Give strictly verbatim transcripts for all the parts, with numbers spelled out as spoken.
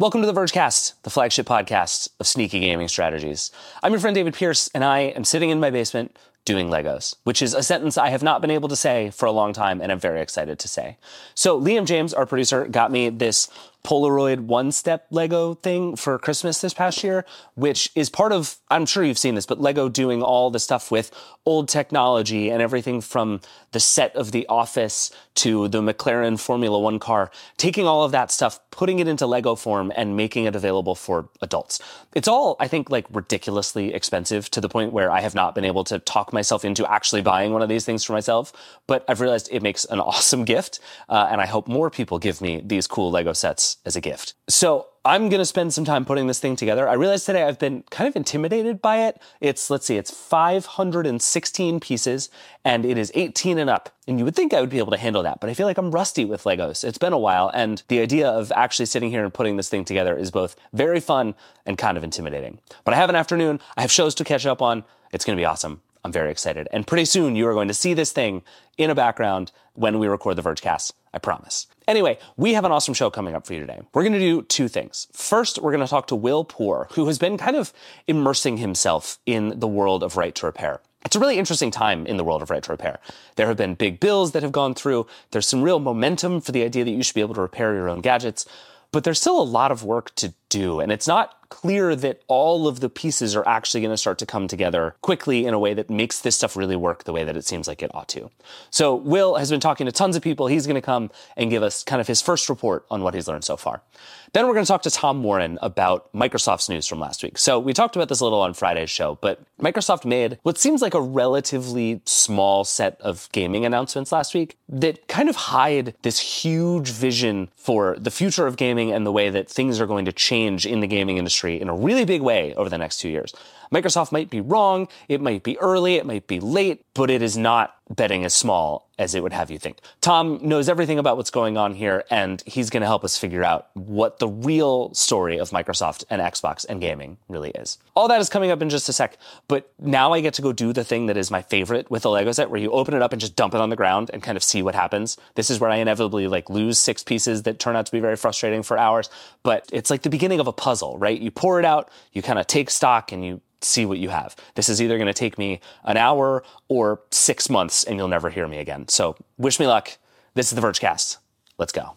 Welcome to the Vergecast, the flagship podcast of sneaky gaming strategies. I'm your friend David Pierce, and I am sitting in my basement doing Legos, which is a sentence I have not been able to say for a long time, and I'm very excited to say. So Liam James, our producer, got me this Polaroid one-step Lego thing for Christmas this past year, which is part of, I'm sure you've seen this, but Lego doing all the stuff with old technology and everything from the set of The Office to the McLaren Formula One car, taking all of that stuff, putting it into Lego form and making it available for adults. It's all, I think, like ridiculously expensive to the point where I have not been able to talk myself into actually buying one of these things for myself, but I've realized it makes an awesome gift, uh, and I hope more people give me these cool Lego sets as a gift. So I'm going to spend some time putting this thing together. I realized today I've been kind of intimidated by it. It's, let's see, it's five hundred sixteen pieces and it is eighteen and up. And you would think I would be able to handle that, but I feel like I'm rusty with Legos. It's been a while, and the idea of actually sitting here and putting this thing together is both very fun and kind of intimidating. But I have an afternoon. I have shows to catch up on. It's going to be awesome. I'm very excited. And pretty soon you are going to see this thing in a background when we record the Vergecast. I promise. Anyway, we have an awesome show coming up for you today. We're going to do two things. First, we're going to talk to Will Poor, who has been kind of immersing himself in the world of right to repair. It's a really interesting time in the world of right to repair. There have been big bills that have gone through. There's some real momentum for the idea that you should be able to repair your own gadgets, but there's still a lot of work to do. And it's not clear that all of the pieces are actually going to start to come together quickly in a way that makes this stuff really work the way that it seems like it ought to. So Will has been talking to tons of people. He's going to come and give us kind of his first report on what he's learned so far. Then we're going to talk to Tom Warren about Microsoft's news from last week. So we talked about this a little on Friday's show, but Microsoft made what seems like a relatively small set of gaming announcements last week that kind of hide this huge vision for the future of gaming and the way that things are going to change in the gaming industry in a really big way over the next two years. Microsoft might be wrong, it might be early, it might be late, but it is not betting as small as it would have you think. Tom knows everything about what's going on here, and he's going to help us figure out what the real story of Microsoft and Xbox and gaming really is. All that is coming up in just a sec, but now I get to go do the thing that is my favorite with the Lego set, where you open it up and just dump it on the ground and kind of see what happens. This is where I inevitably like lose six pieces that turn out to be very frustrating for hours, but it's like the beginning of a puzzle, right? You pour it out, you kind of take stock, and you see what you have. This is either going to take me an hour or six months and you'll never hear me again. So wish me luck. This is the Vergecast. Let's go.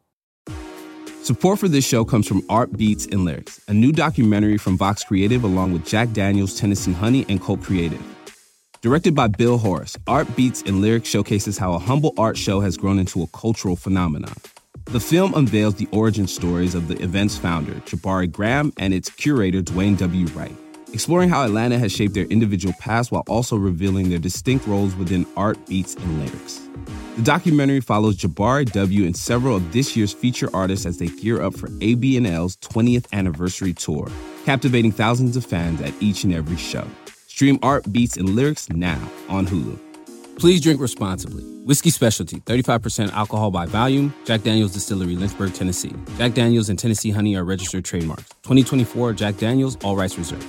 Support for this show comes from Art Beats and Lyrics, a new documentary from Vox Creative along with Jack Daniels, Tennessee Honey, and Colt Creative. Directed by Bill Horace, Art Beats and Lyrics showcases how a humble art show has grown into a cultural phenomenon. The film unveils the origin stories of the event's founder, Jabari Graham, and its curator, Dwayne W. Wright, exploring how Atlanta has shaped their individual paths while also revealing their distinct roles within art, beats, and lyrics. The documentary follows Jabari W. and several of this year's feature artists as they gear up for A B N L's twentieth anniversary tour, captivating thousands of fans at each and every show. Stream Art, Beats, and Lyrics now on Hulu. Please drink responsibly. Whiskey Specialty, thirty-five percent alcohol by volume. Jack Daniels Distillery, Lynchburg, Tennessee. Jack Daniels and Tennessee Honey are registered trademarks. twenty twenty-four Jack Daniels, all rights reserved.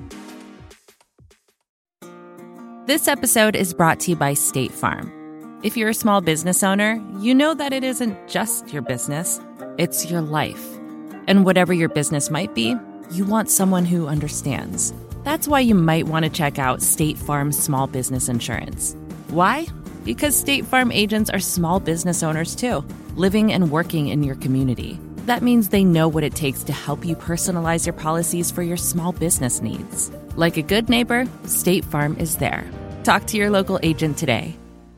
This episode is brought to you by State Farm. If you're a small business owner, you know that it isn't just your business, it's your life. And whatever your business might be, you want someone who understands. That's why you might want to check out State Farm Small Business Insurance. Why? Because State Farm agents are small business owners too, living and working in your community. That means they know what it takes to help you personalize your policies for your small business needs. Like a good neighbor, State Farm is there. Talk to your local agent today.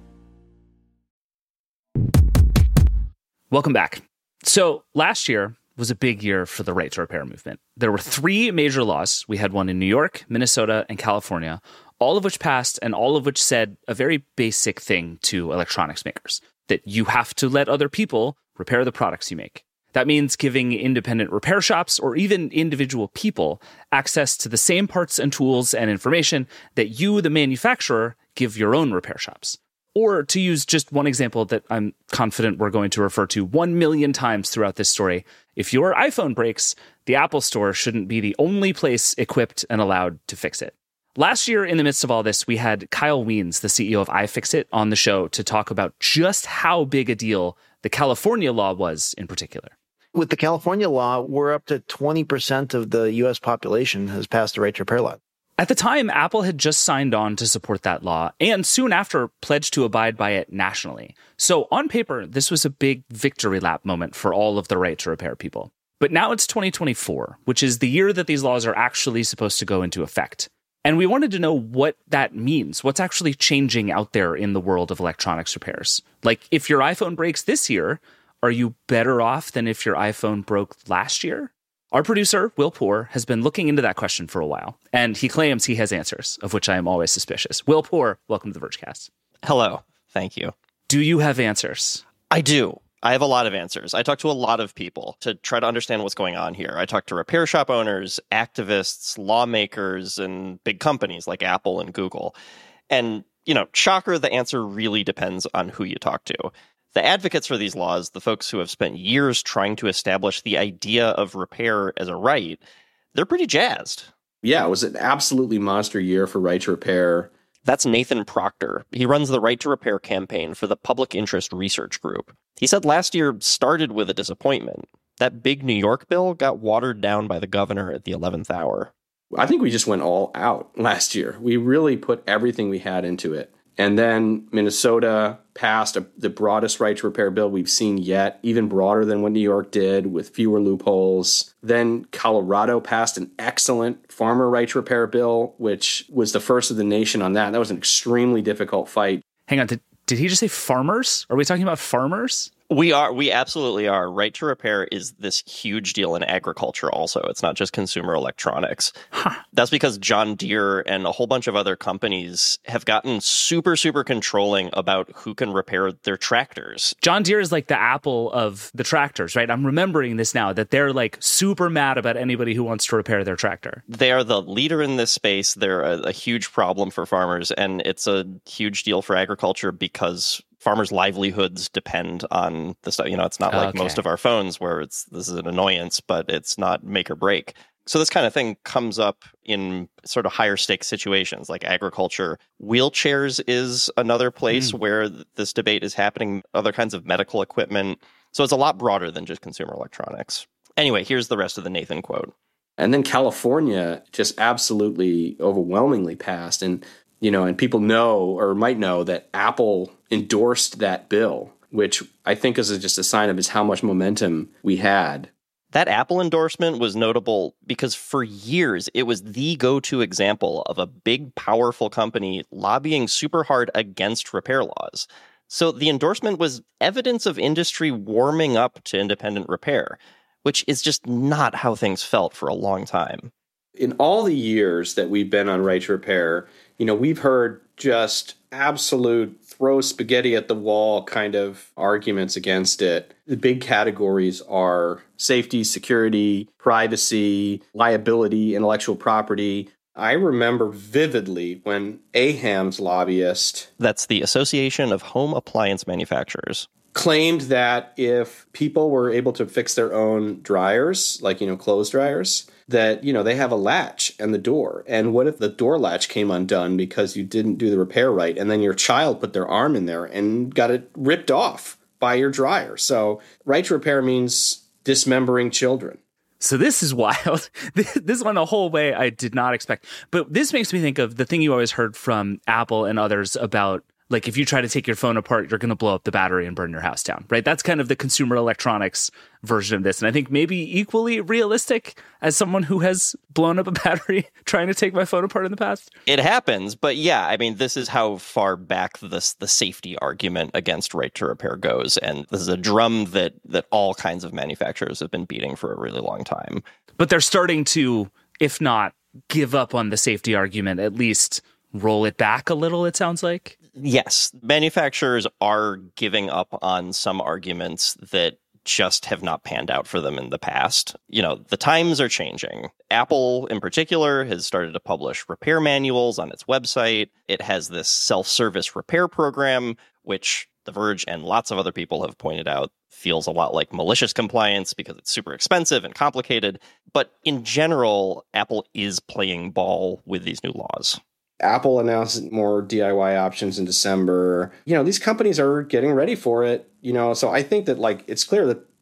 Welcome back. So last year was a big year for the right to repair movement. There were three major laws. We had one in New York, Minnesota, and California, all of which passed and all of which said a very basic thing to electronics makers, that you have to let other people repair the products you make. That means giving independent repair shops or even individual people access to the same parts and tools and information that you, the manufacturer, give your own repair shops. Or to use just one example that I'm confident we're going to refer to one million times throughout this story, if your iPhone breaks, the Apple Store shouldn't be the only place equipped and allowed to fix it. Last year, in the midst of all this, we had Kyle Wiens, the C E O of iFixit, on the show to talk about just how big a deal the California law was in particular. With the California law, we're up to twenty percent of the U S population has passed the right to repair law. At the time, Apple had just signed on to support that law and soon after pledged to abide by it nationally. So on paper, this was a big victory lap moment for all of the right to repair people. But now it's twenty twenty-four, which is the year that these laws are actually supposed to go into effect. And we wanted to know what that means. What's actually changing out there in the world of electronics repairs? Like, if your iPhone breaks this year, are you better off than if your iPhone broke last year? Our producer, Will Poor, has been looking into that question for a while, and he claims he has answers, of which I am always suspicious. Will Poor, welcome to the Vergecast. Hello. Thank you. Do you have answers? I do. I have a lot of answers. I talked to a lot of people to try to understand what's going on here. I talked to repair shop owners, activists, lawmakers, and big companies like Apple and Google. And, you know, shocker, the answer really depends on who you talk to. The advocates for these laws, the folks who have spent years trying to establish the idea of repair as a right, they're pretty jazzed. Yeah, it was an absolutely monster year for right to repair. That's Nathan Proctor. He runs the Right to Repair campaign for the Public Interest Research Group. He said last year started with a disappointment. That big New York bill got watered down by the governor at the eleventh hour. I think we just went all out last year. We really put everything we had into it. And then Minnesota passed a, the broadest right to repair bill we've seen yet, even broader than what New York did with fewer loopholes. Then Colorado passed an excellent farmer right to repair bill, which was the first of the nation on that. That was an extremely difficult fight. Hang on, did, did he just say farmers? Are we talking about farmers? We are. We absolutely are. Right to repair is this huge deal in agriculture also. It's not just consumer electronics. Huh. That's because John Deere and a whole bunch of other companies have gotten super, super controlling about who can repair their tractors. John Deere is like the Apple of the tractors, right? I'm remembering this now, that they're like super mad about anybody who wants to repair their tractor. They are the leader in this space. They're a, a huge problem for farmers, and it's a huge deal for agriculture because farmers' livelihoods depend on the stuff. You know, it's not like okay. most of our phones where it's this is an annoyance, but it's not make or break. So this kind of thing comes up in sort of higher stakes situations like agriculture. Wheelchairs is another place mm. where this debate is happening, other kinds of medical equipment. So it's a lot broader than just consumer electronics. Anyway, here's the rest of the Nathan quote. And then California just absolutely overwhelmingly passed. And, you know, and people know or might know that Apple endorsed that bill, which I think is just a sign of just how much momentum we had. That Apple endorsement was notable because for years it was the go-to example of a big, powerful company lobbying super hard against repair laws. So the endorsement was evidence of industry warming up to independent repair, which is just not how things felt for a long time. In all the years that we've been on Right to Repair, you know, we've heard just absolute throw spaghetti at the wall kind of arguments against it. The big categories are safety, security, privacy, liability, intellectual property. I remember vividly when A H A M's lobbyist, that's the Association of Home Appliance Manufacturers, claimed that if people were able to fix their own dryers, like, you know, clothes dryers, that, you know, they have a latch and the door. And what if the door latch came undone because you didn't do the repair right, and then your child put their arm in there and got it ripped off by your dryer? So right to repair means dismembering children. So this is wild. This went a whole way I did not expect. But this makes me think of the thing you always heard from Apple and others about, like, if you try to take your phone apart, you're going to blow up the battery and burn your house down, right? That's kind of the consumer electronics version of this. And I think maybe equally realistic as someone who has blown up a battery trying to take my phone apart in the past. It happens. But yeah, I mean, this is how far back this the safety argument against right to repair goes. And this is a drum that that all kinds of manufacturers have been beating for a really long time. But they're starting to, if not give up on the safety argument, at least roll it back a little, it sounds like. Yes, manufacturers are giving up on some arguments that just have not panned out for them in the past. You know, the times are changing. Apple, in particular, has started to publish repair manuals on its website. It has this self-service repair program, which The Verge and lots of other people have pointed out feels a lot like malicious compliance because it's super expensive and complicated. But in general, Apple is playing ball with these new laws. Apple announced more D I Y options in December. You know, these companies are getting ready for it. You know, so I think that, like, it's clear that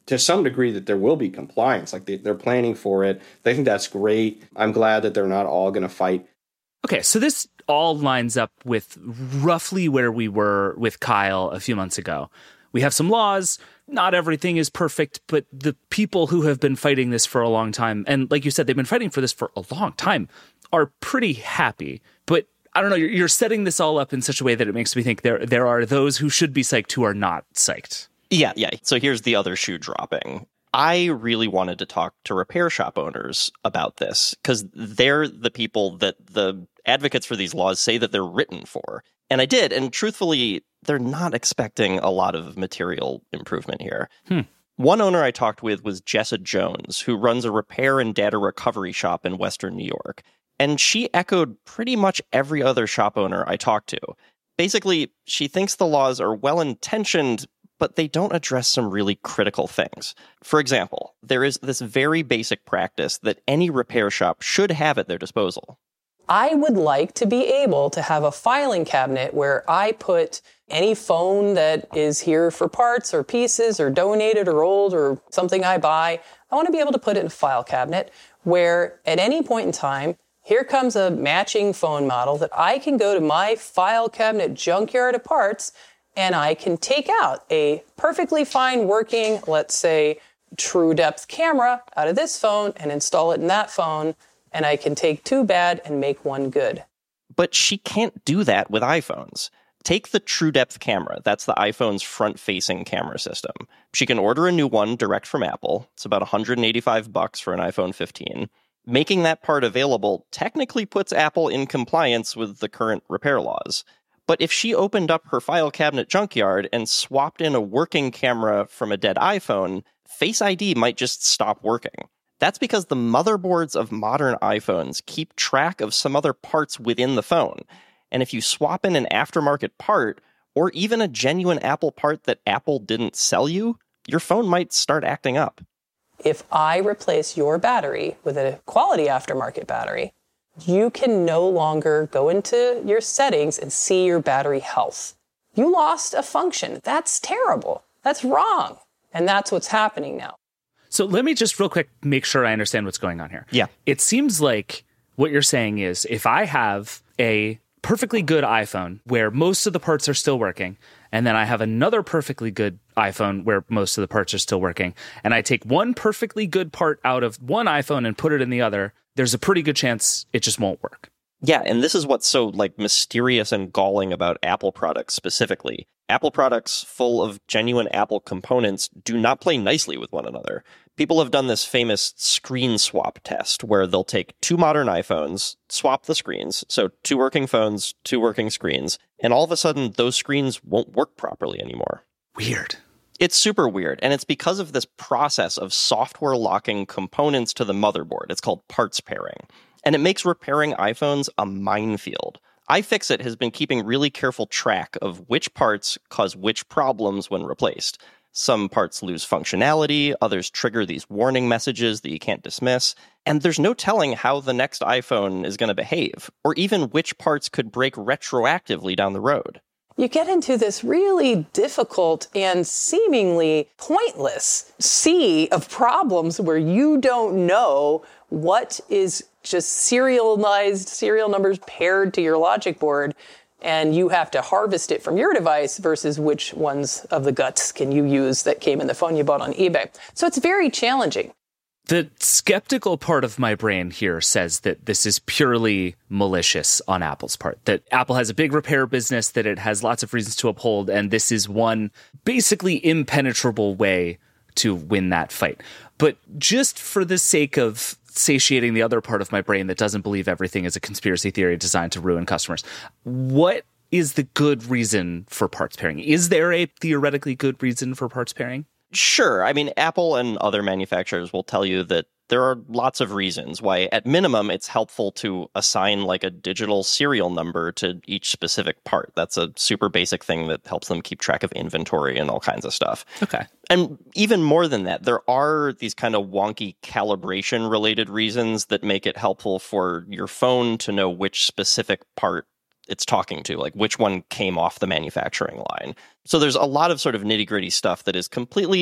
to some degree that there will be compliance. Like they, they're planning for it. They think that's great. I'm glad that they're not all going to fight. Okay, so this all lines up with roughly where we were with Kyle a few months ago. We have some laws. Not everything is perfect, but the people who have been fighting this for a long time, and like you said, they've been fighting for this for a long time, are pretty happy. But I don't know, you're, you're setting this all up in such a way that it makes me think there there are those who should be psyched who are not psyched. Yeah, yeah. So here's the other shoe dropping. I really wanted to talk to repair shop owners about this because they're the people that the advocates for these laws say that they're written for. And I did. And truthfully, they're not expecting a lot of material improvement here. Hmm. One owner I talked with was Jessa Jones, who runs a repair and data recovery shop in Western New York. And she echoed pretty much every other shop owner I talked to. Basically, she thinks the laws are well-intentioned, but they don't address some really critical things. For example, there is this very basic practice that any repair shop should have at their disposal. I would like to be able to have a filing cabinet where I put any phone that is here for parts or pieces or donated or old or something I buy. I want to be able to put it in a file cabinet where at any point in time, here comes a matching phone model that I can go to my file cabinet junkyard of parts and I can take out a perfectly fine working, let's say, true depth camera out of this phone and install it in that phone. And I can take two bad and make one good. But she can't do that with iPhones. Take the True Depth camera. That's the iPhone's front-facing camera system. She can order a new one direct from Apple. It's about one hundred eighty-five bucks for an iPhone fifteen. Making that part available technically puts Apple in compliance with the current repair laws. But if she opened up her file cabinet junkyard and swapped in a working camera from a dead iPhone, Face I D might just stop working. That's because the motherboards of modern iPhones keep track of some other parts within the phone. And if you swap in an aftermarket part, or even a genuine Apple part that Apple didn't sell you, your phone might start acting up. If I replace your battery with a quality aftermarket battery, you can no longer go into your settings and see your battery health. You lost a function. That's terrible. That's wrong. And that's what's happening now. So let me just real quick make sure I understand what's going on here. Yeah. It seems like what you're saying is if I have a perfectly good iPhone where most of the parts are still working, and then I have another perfectly good iPhone where most of the parts are still working, and I take one perfectly good part out of one iPhone and put it in the other, there's a pretty good chance it just won't work. Yeah, and this is what's so like mysterious and galling about Apple products specifically. Apple products full of genuine Apple components do not play nicely with one another. People have done this famous screen swap test where they'll take two modern iPhones, swap the screens, so two working phones, two working screens, and all of a sudden those screens won't work properly anymore. Weird. It's super weird, and it's because of this process of software locking components to the motherboard. It's called parts pairing, and it makes repairing iPhones a minefield. iFixit has been keeping really careful track of which parts cause which problems when replaced. Some parts lose functionality, others trigger these warning messages that you can't dismiss, and there's no telling how the next iPhone is going to behave, or even which parts could break retroactively down the road. You get into this really difficult and seemingly pointless sea of problems where you don't know what is just serialized serial numbers paired to your logic board, and you have to harvest it from your device versus which ones of the guts can you use that came in the phone you bought on eBay. So it's very challenging. The skeptical part of my brain here says that this is purely malicious on Apple's part, that Apple has a big repair business, that it has lots of reasons to uphold, and this is one basically impenetrable way to win that fight. But just for the sake of satiating the other part of my brain that doesn't believe everything is a conspiracy theory designed to ruin customers, what is the good reason for parts pairing? Is there a theoretically good reason for parts pairing? Sure. I mean, Apple and other manufacturers will tell you that there are lots of reasons why, at minimum, it's helpful to assign like a digital serial number to each specific part. That's a super basic thing that helps them keep track of inventory and all kinds of stuff. Okay. And even more than that, there are these kind of wonky calibration related reasons that make it helpful for your phone to know which specific part it's talking to, like which one came off the manufacturing line. So there's a lot of sort of nitty gritty stuff that is completely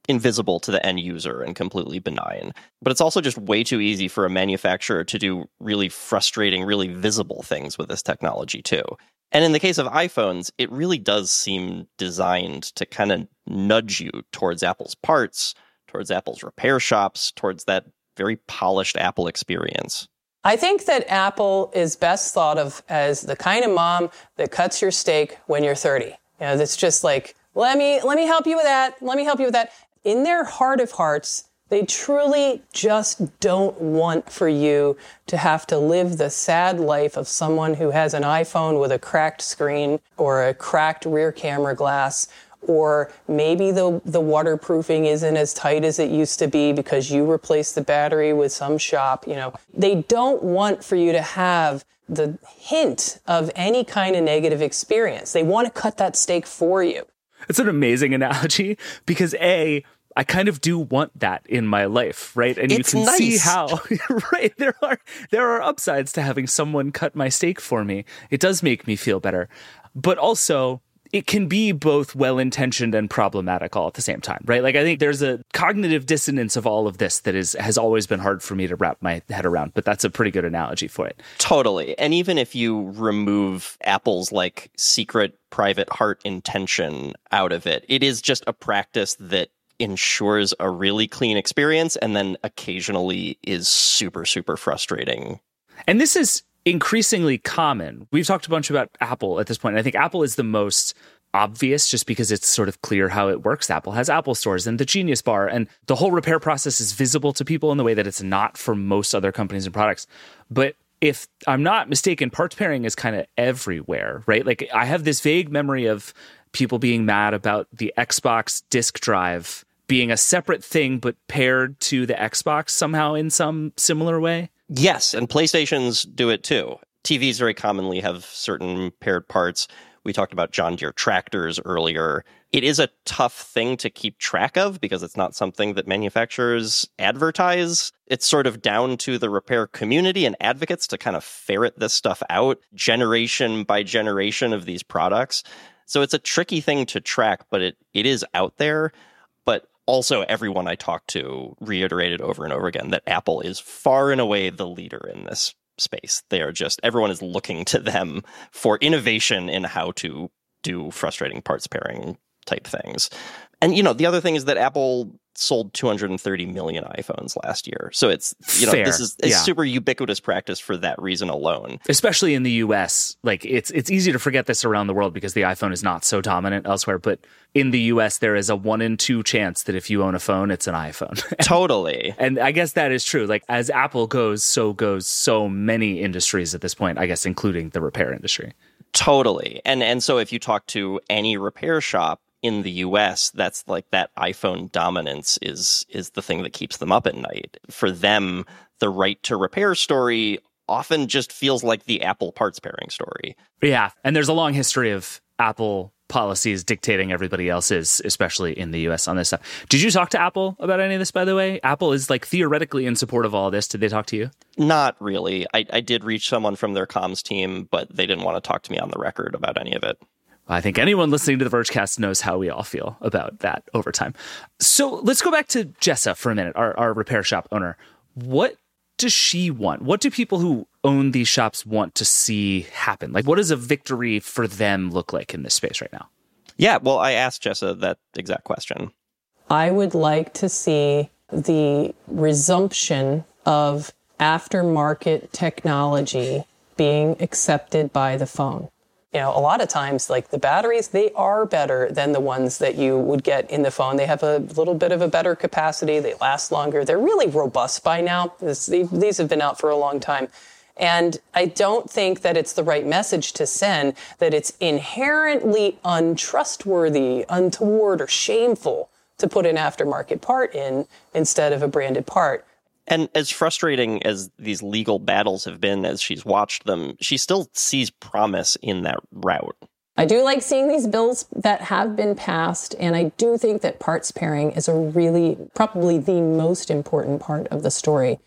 invisible to the end user and completely benign. But it's also just way too easy for a manufacturer to do really frustrating, really visible things with this technology too. And in the case of iPhones, it really does seem designed to kind of nudge you towards Apple's parts, towards Apple's repair shops, towards that very polished Apple experience. I think that Apple is best thought of as the kind of mom that cuts your steak when you're thirty. You know, that's just like, let me, let me help you with that. Let me help you with that. In their heart of hearts, they truly just don't want for you to have to live the sad life of someone who has an iPhone with a cracked screen or a cracked rear camera glass, or maybe the, the waterproofing isn't as tight as it used to be because you replaced the battery with some shop. You know, they don't want for you to have the hint of any kind of negative experience. They want to cut that steak for you. It's an amazing analogy because A, I kind of do want that in my life, right? And it's you can nice. see how, right, there are there are upsides to having someone cut my steak for me. It does make me feel better. But also, it can be both well-intentioned and problematic all at the same time, right? Like, I think there's a cognitive dissonance of all of this that is has always been hard for me to wrap my head around, but that's a pretty good analogy for it. Totally. And even if you remove Apple's, like, secret private heart intention out of it, it is just a practice that ensures a really clean experience and then occasionally is super, super frustrating. And this is increasingly common. We've talked a bunch about Apple at this point. And I think Apple is the most obvious just because it's sort of clear how it works. Apple has Apple stores and the Genius Bar, and the whole repair process is visible to people in the way that it's not for most other companies and products. But if I'm not mistaken, parts pairing is kind of everywhere, right? Like, I have this vague memory of people being mad about the Xbox disk drive being a separate thing, but paired to the Xbox somehow in some similar way. Yes, and PlayStations do it too. T Vs very commonly have certain paired parts. We talked about John Deere tractors earlier. It is a tough thing to keep track of because it's not something that manufacturers advertise. It's sort of down to the repair community and advocates to kind of ferret this stuff out generation by generation of these products. So it's a tricky thing to track, but it, it is out there. But also, everyone I talked to reiterated over and over again that Apple is far and away the leader in this space. They are just, everyone is looking to them for innovation in how to do frustrating parts pairing type things. And, you know, the other thing is that Apple sold two hundred thirty million iPhones last year. So it's, you know, Fair. this is a Yeah. super ubiquitous practice for that reason alone. Especially in the U S. Like, it's it's easy to forget this around the world because the iPhone is not so dominant elsewhere. But in the U S, there is a one in two chance that if you own a phone, it's an iPhone. Totally. And I guess that is true. Like, as Apple goes, so goes so many industries at this point, I guess, including the repair industry. Totally. And and so if you talk to any repair shop in the U S, that's like that iPhone dominance is is the thing that keeps them up at night. For them, the right to repair story often just feels like the Apple parts pairing story. Yeah. And there's a long history of Apple policies dictating everybody else's, especially in the U S on this stuff. Did you talk to Apple about any of this, by the way? Apple is like theoretically in support of all this. Did they talk to you? Not really. I, I did reach someone from their comms team, but they didn't want to talk to me on the record about any of it. I think anyone listening to the Vergecast knows how we all feel about that over time. So let's go back to Jessa for a minute, our, our repair shop owner. What does she want? What do people who own these shops want to see happen? Like, what does a victory for them look like in this space right now? Yeah, well, I asked Jessa that exact question. I would like to see the resumption of aftermarket technology being accepted by the phone. You know, a lot of times, like the batteries, they are better than the ones that you would get in the phone. They have a little bit of a better capacity. They last longer. They're really robust by now. This, these have been out for a long time. And I don't think that it's the right message to send that it's inherently untrustworthy, untoward, or shameful to put an aftermarket part in instead of a branded part. And as frustrating as these legal battles have been as she's watched them, she still sees promise in that route. I do like seeing these bills that have been passed, and I do think that parts pairing is a really, probably the most important part of the story.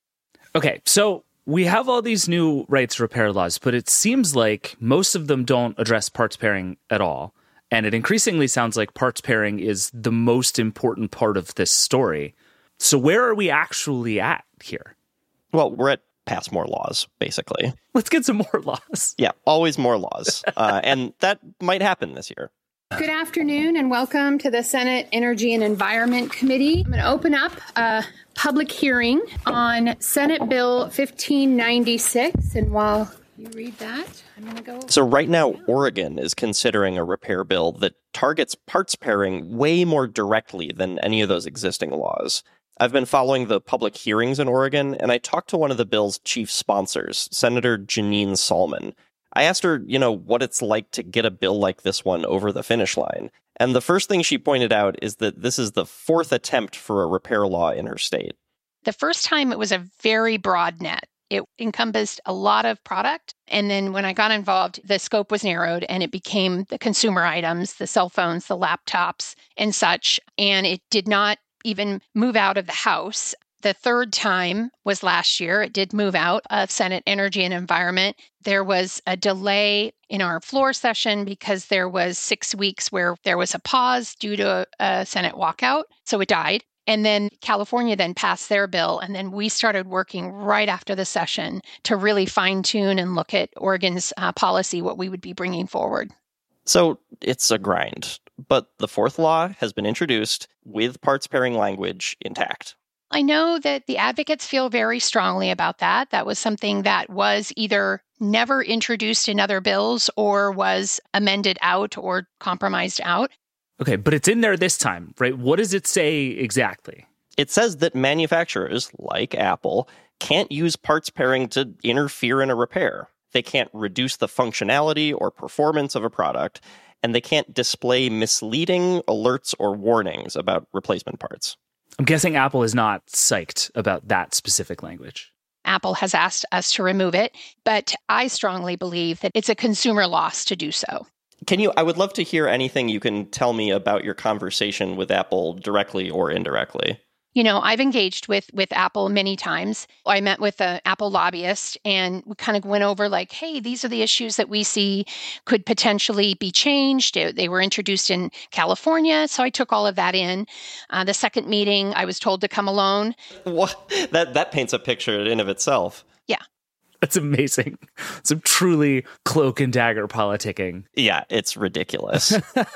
Okay, so we have all these new rights repair laws, but it seems like most of them don't address parts pairing at all. And it increasingly sounds like parts pairing is the most important part of this story. So where are we actually at here? Well, we're at pass more laws, basically. Let's get some more laws. Yeah, always more laws. uh, and that might happen this year. Good afternoon and welcome to the Senate Energy and Environment Committee. I'm going to open up a public hearing on Senate Bill fifteen ninety-six. And while you read that, I'm going to go. So right now, Oregon is considering a repair bill that targets parts pairing way more directly than any of those existing laws. I've been following the public hearings in Oregon, and I talked to one of the bill's chief sponsors, Senator Janine Salmon. I asked her, you know, what it's like to get a bill like this one over the finish line. And the first thing she pointed out is that this is the fourth attempt for a repair law in her state. The first time it was a very broad net. It encompassed a lot of product. And then when I got involved, the scope was narrowed and it became the consumer items, the cell phones, the laptops and such. And it did not even move out of the House. The third time was last year. It did move out of Senate Energy and Environment. There was a delay in our floor session because there was six weeks where there was a pause due to a, a Senate walkout. So it died. And then California then passed their bill. And then we started working right after the session to really fine tune and look at Oregon's uh, policy, what we would be bringing forward. So it's a grind. But the fourth law has been introduced with parts pairing language intact. I know that the advocates feel very strongly about that. That was something that was either never introduced in other bills or was amended out or compromised out. Okay, but it's in there this time, right? What does it say exactly? It says that manufacturers, like Apple, can't use parts pairing to interfere in a repair. They can't reduce the functionality or performance of a product, and they can't display misleading alerts or warnings about replacement parts. I'm guessing Apple is not psyched about that specific language. Apple has asked us to remove it, but I strongly believe that it's a consumer loss to do so. Can you, I would love to hear anything you can tell me about your conversation with Apple directly or indirectly. You know, I've engaged with with Apple many times. I met with an Apple lobbyist and we kind of went over like, hey, these are the issues that we see could potentially be changed. They were introduced in California, so I took all of that in. Uh, the second meeting, I was told to come alone. What? That, that paints a picture in of itself. Yeah. That's amazing. Some truly cloak and dagger politicking. Yeah, it's ridiculous.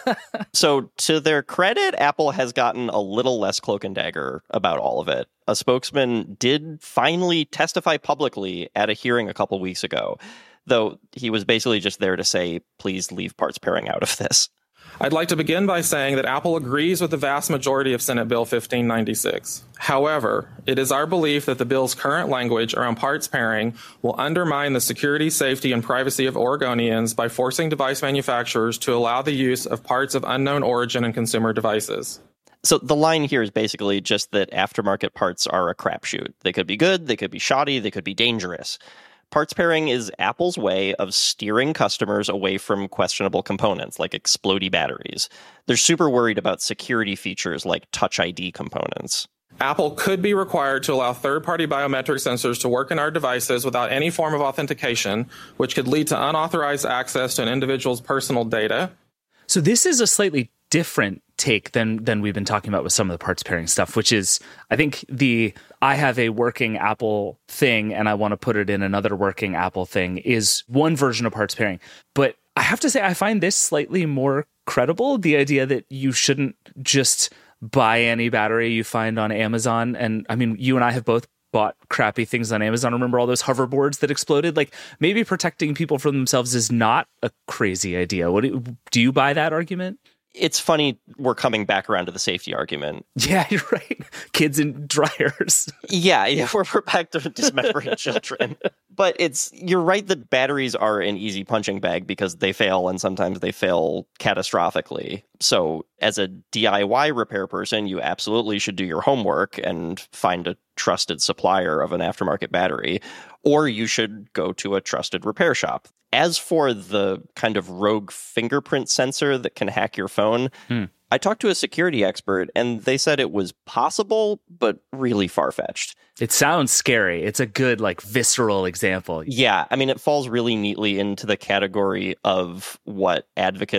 So to their credit, Apple has gotten a little less cloak and dagger about all of it. A spokesman did finally testify publicly at a hearing a couple weeks ago, though he was basically just there to say, please leave parts pairing out of this. I'd like to begin by saying that Apple agrees with the vast majority of Senate Bill fifteen ninety-six. However, it is our belief that the bill's current language around parts pairing will undermine the security, safety, and privacy of Oregonians by forcing device manufacturers to allow the use of parts of unknown origin in consumer devices. So the line here is basically just that aftermarket parts are a crapshoot. They could be good, they could be shoddy, they could be dangerous. Parts pairing is Apple's way of steering customers away from questionable components like explodey batteries. They're super worried about security features like Touch I D components. Apple could be required to allow third-party biometric sensors to work in our devices without any form of authentication, which could lead to unauthorized access to an individual's personal data. So this is a slightly different take than than we've been talking about with some of the parts pairing stuff, which is, I think, the I have a working Apple thing and I want to put it in another working Apple thing is one version of parts pairing. But I have to say, I find this slightly more credible, the idea that you shouldn't just buy any battery you find on Amazon. And I mean, you and I have both bought crappy things on Amazon. Remember all those hoverboards that exploded? Like, maybe protecting people from themselves is not a crazy idea. What do, do you buy that argument? It's funny we're coming back around to the safety argument. Yeah, you're right. Kids in dryers. Yeah, yeah, we're, we're back to dismembering children. But it's you're right that batteries are an easy punching bag because they fail, and sometimes they fail catastrophically. So as a D I Y repair person, you absolutely should do your homework and find a trusted supplier of an aftermarket battery, or you should go to a trusted repair shop. As for the kind of rogue fingerprint sensor that can hack your phone, hmm. I talked to a security expert and they said it was possible, but really far-fetched. It sounds scary. It's a good, like, visceral example. Yeah. I mean, it falls really neatly into the category of what advocates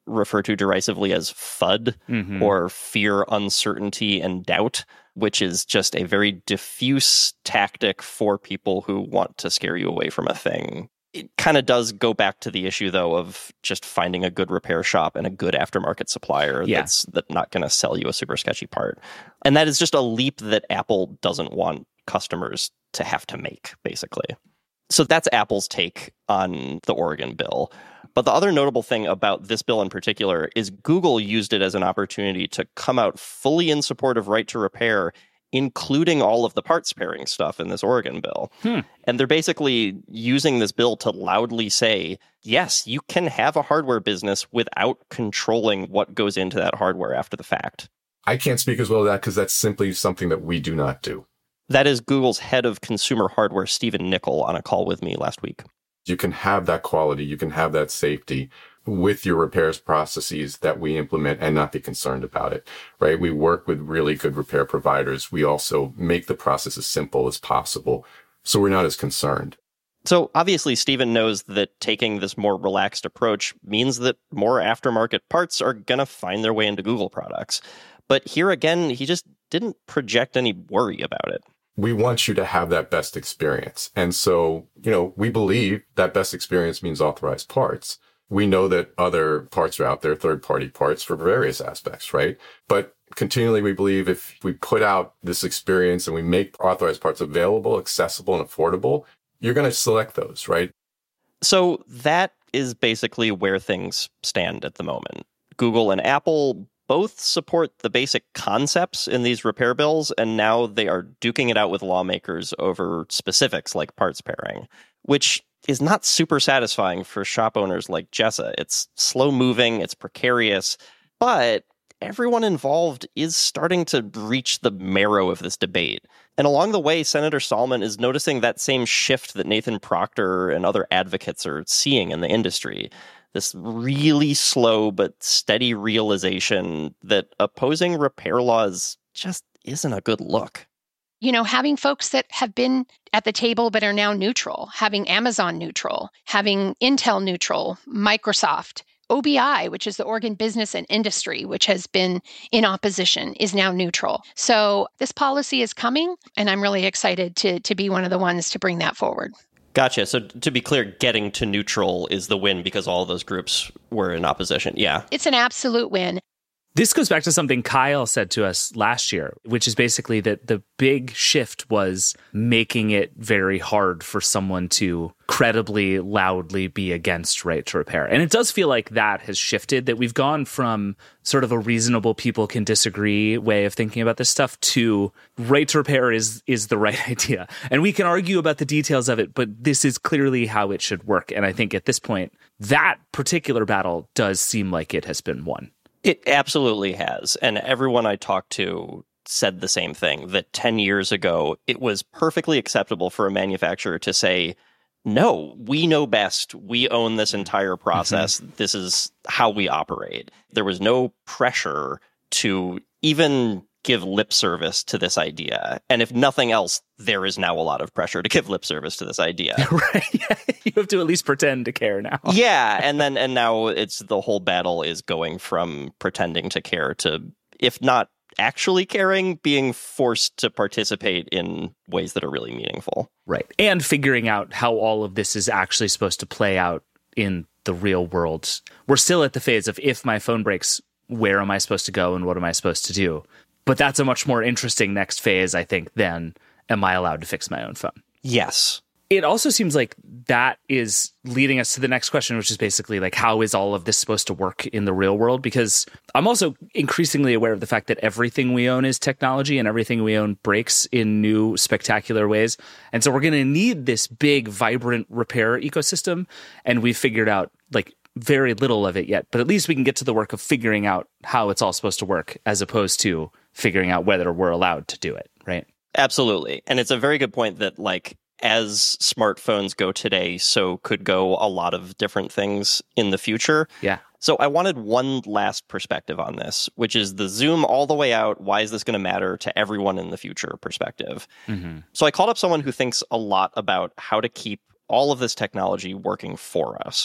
refer to derisively as FUD, mm-hmm. or fear, uncertainty, and doubt, which is just a very diffuse tactic for people who want to scare you away from a thing. It kind of does go back to the issue, though, of just finding a good repair shop and a good aftermarket supplier yeah. that's that not going to sell you a super sketchy part. And that is just a leap that Apple doesn't want customers to have to make, basically. So that's Apple's take on the Oregon bill. But the other notable thing about this bill in particular is Google used it as an opportunity to come out fully in support of right to repair, including all of the parts pairing stuff in this Oregon bill. Hmm. And they're basically using this bill to loudly say, yes, you can have a hardware business without controlling what goes into that hardware after the fact. I can't speak as well to that because that's simply something that we do not do. That is Google's head of consumer hardware, Stephen Nickel, on a call with me last week. You can have that quality, you can have that safety with your repairs processes that we implement and not be concerned about it, right? We work with really good repair providers. We also make the process as simple as possible, so we're not as concerned. So obviously, Stephen knows that taking this more relaxed approach means that more aftermarket parts are going to find their way into Google products. But here again, he just didn't project any worry about it. We want you to have that best experience. And so, you know, we believe that best experience means authorized parts. We know that other parts are out there, third-party parts for various aspects, right? But continually, we believe if we put out this experience and we make authorized parts available, accessible, and affordable, you're going to select those, right? So that is basically where things stand at the moment. Google and Apple both support the basic concepts in these repair bills, and now they are duking it out with lawmakers over specifics like parts pairing, which is not super satisfying for shop owners like Jessa. It's slow-moving, it's precarious, but everyone involved is starting to reach the marrow of this debate. And along the way, Senator Salmon is noticing that same shift that Nathan Proctor and other advocates are seeing in the industry. This really slow but steady realization that opposing repair laws just isn't a good look. You know, having folks that have been at the table but are now neutral, having Amazon neutral, having Intel neutral, Microsoft, O B I, which is the Oregon Business and Industry, which has been in opposition, is now neutral. So this policy is coming, and I'm really excited to, to be one of the ones to bring that forward. Gotcha. So to be clear, getting to neutral is the win because all of those groups were in opposition. Yeah. It's an absolute win. This goes back to something Kyle said to us last year, which is basically that the big shift was making it very hard for someone to credibly, loudly be against right to repair. And it does feel like that has shifted, that we've gone from sort of a reasonable people can disagree way of thinking about this stuff to right to repair is is the right idea. And we can argue about the details of it, but this is clearly how it should work. And I think at this point, that particular battle does seem like it has been won. It absolutely has. And everyone I talked to said the same thing, that ten years ago, it was perfectly acceptable for a manufacturer to say, no, we know best. We own this entire process. Mm-hmm. This is how we operate. There was no pressure to even give lip service to this idea. And if nothing else, there is now a lot of pressure to give lip service to this idea. Right. Yeah. You have to at least pretend to care now. Yeah. And then, and now it's the whole battle is going from pretending to care to, if not actually caring, being forced to participate in ways that are really meaningful. Right. And figuring out how all of this is actually supposed to play out in the real world. We're still at the phase of, if my phone breaks, where am I supposed to go and what am I supposed to do? But that's a much more interesting next phase, I think, than am I allowed to fix my own phone? Yes. It also seems like that is leading us to the next question, which is basically like, how is all of this supposed to work in the real world? Because I'm also increasingly aware of the fact that everything we own is technology and everything we own breaks in new, spectacular ways. And so we're going to need this big, vibrant repair ecosystem. And we've figured out like very little of it yet, but at least we can get to the work of figuring out how it's all supposed to work, as opposed to figuring out whether we're allowed to do it, right? Absolutely. And it's a very good point that, like, as smartphones go today, so could go a lot of different things in the future. Yeah. So I wanted one last perspective on this, which is the zoom all the way out. Why is this going to matter to everyone in the future perspective? Mm-hmm. So I called up someone who thinks a lot about how to keep all of this technology working for us.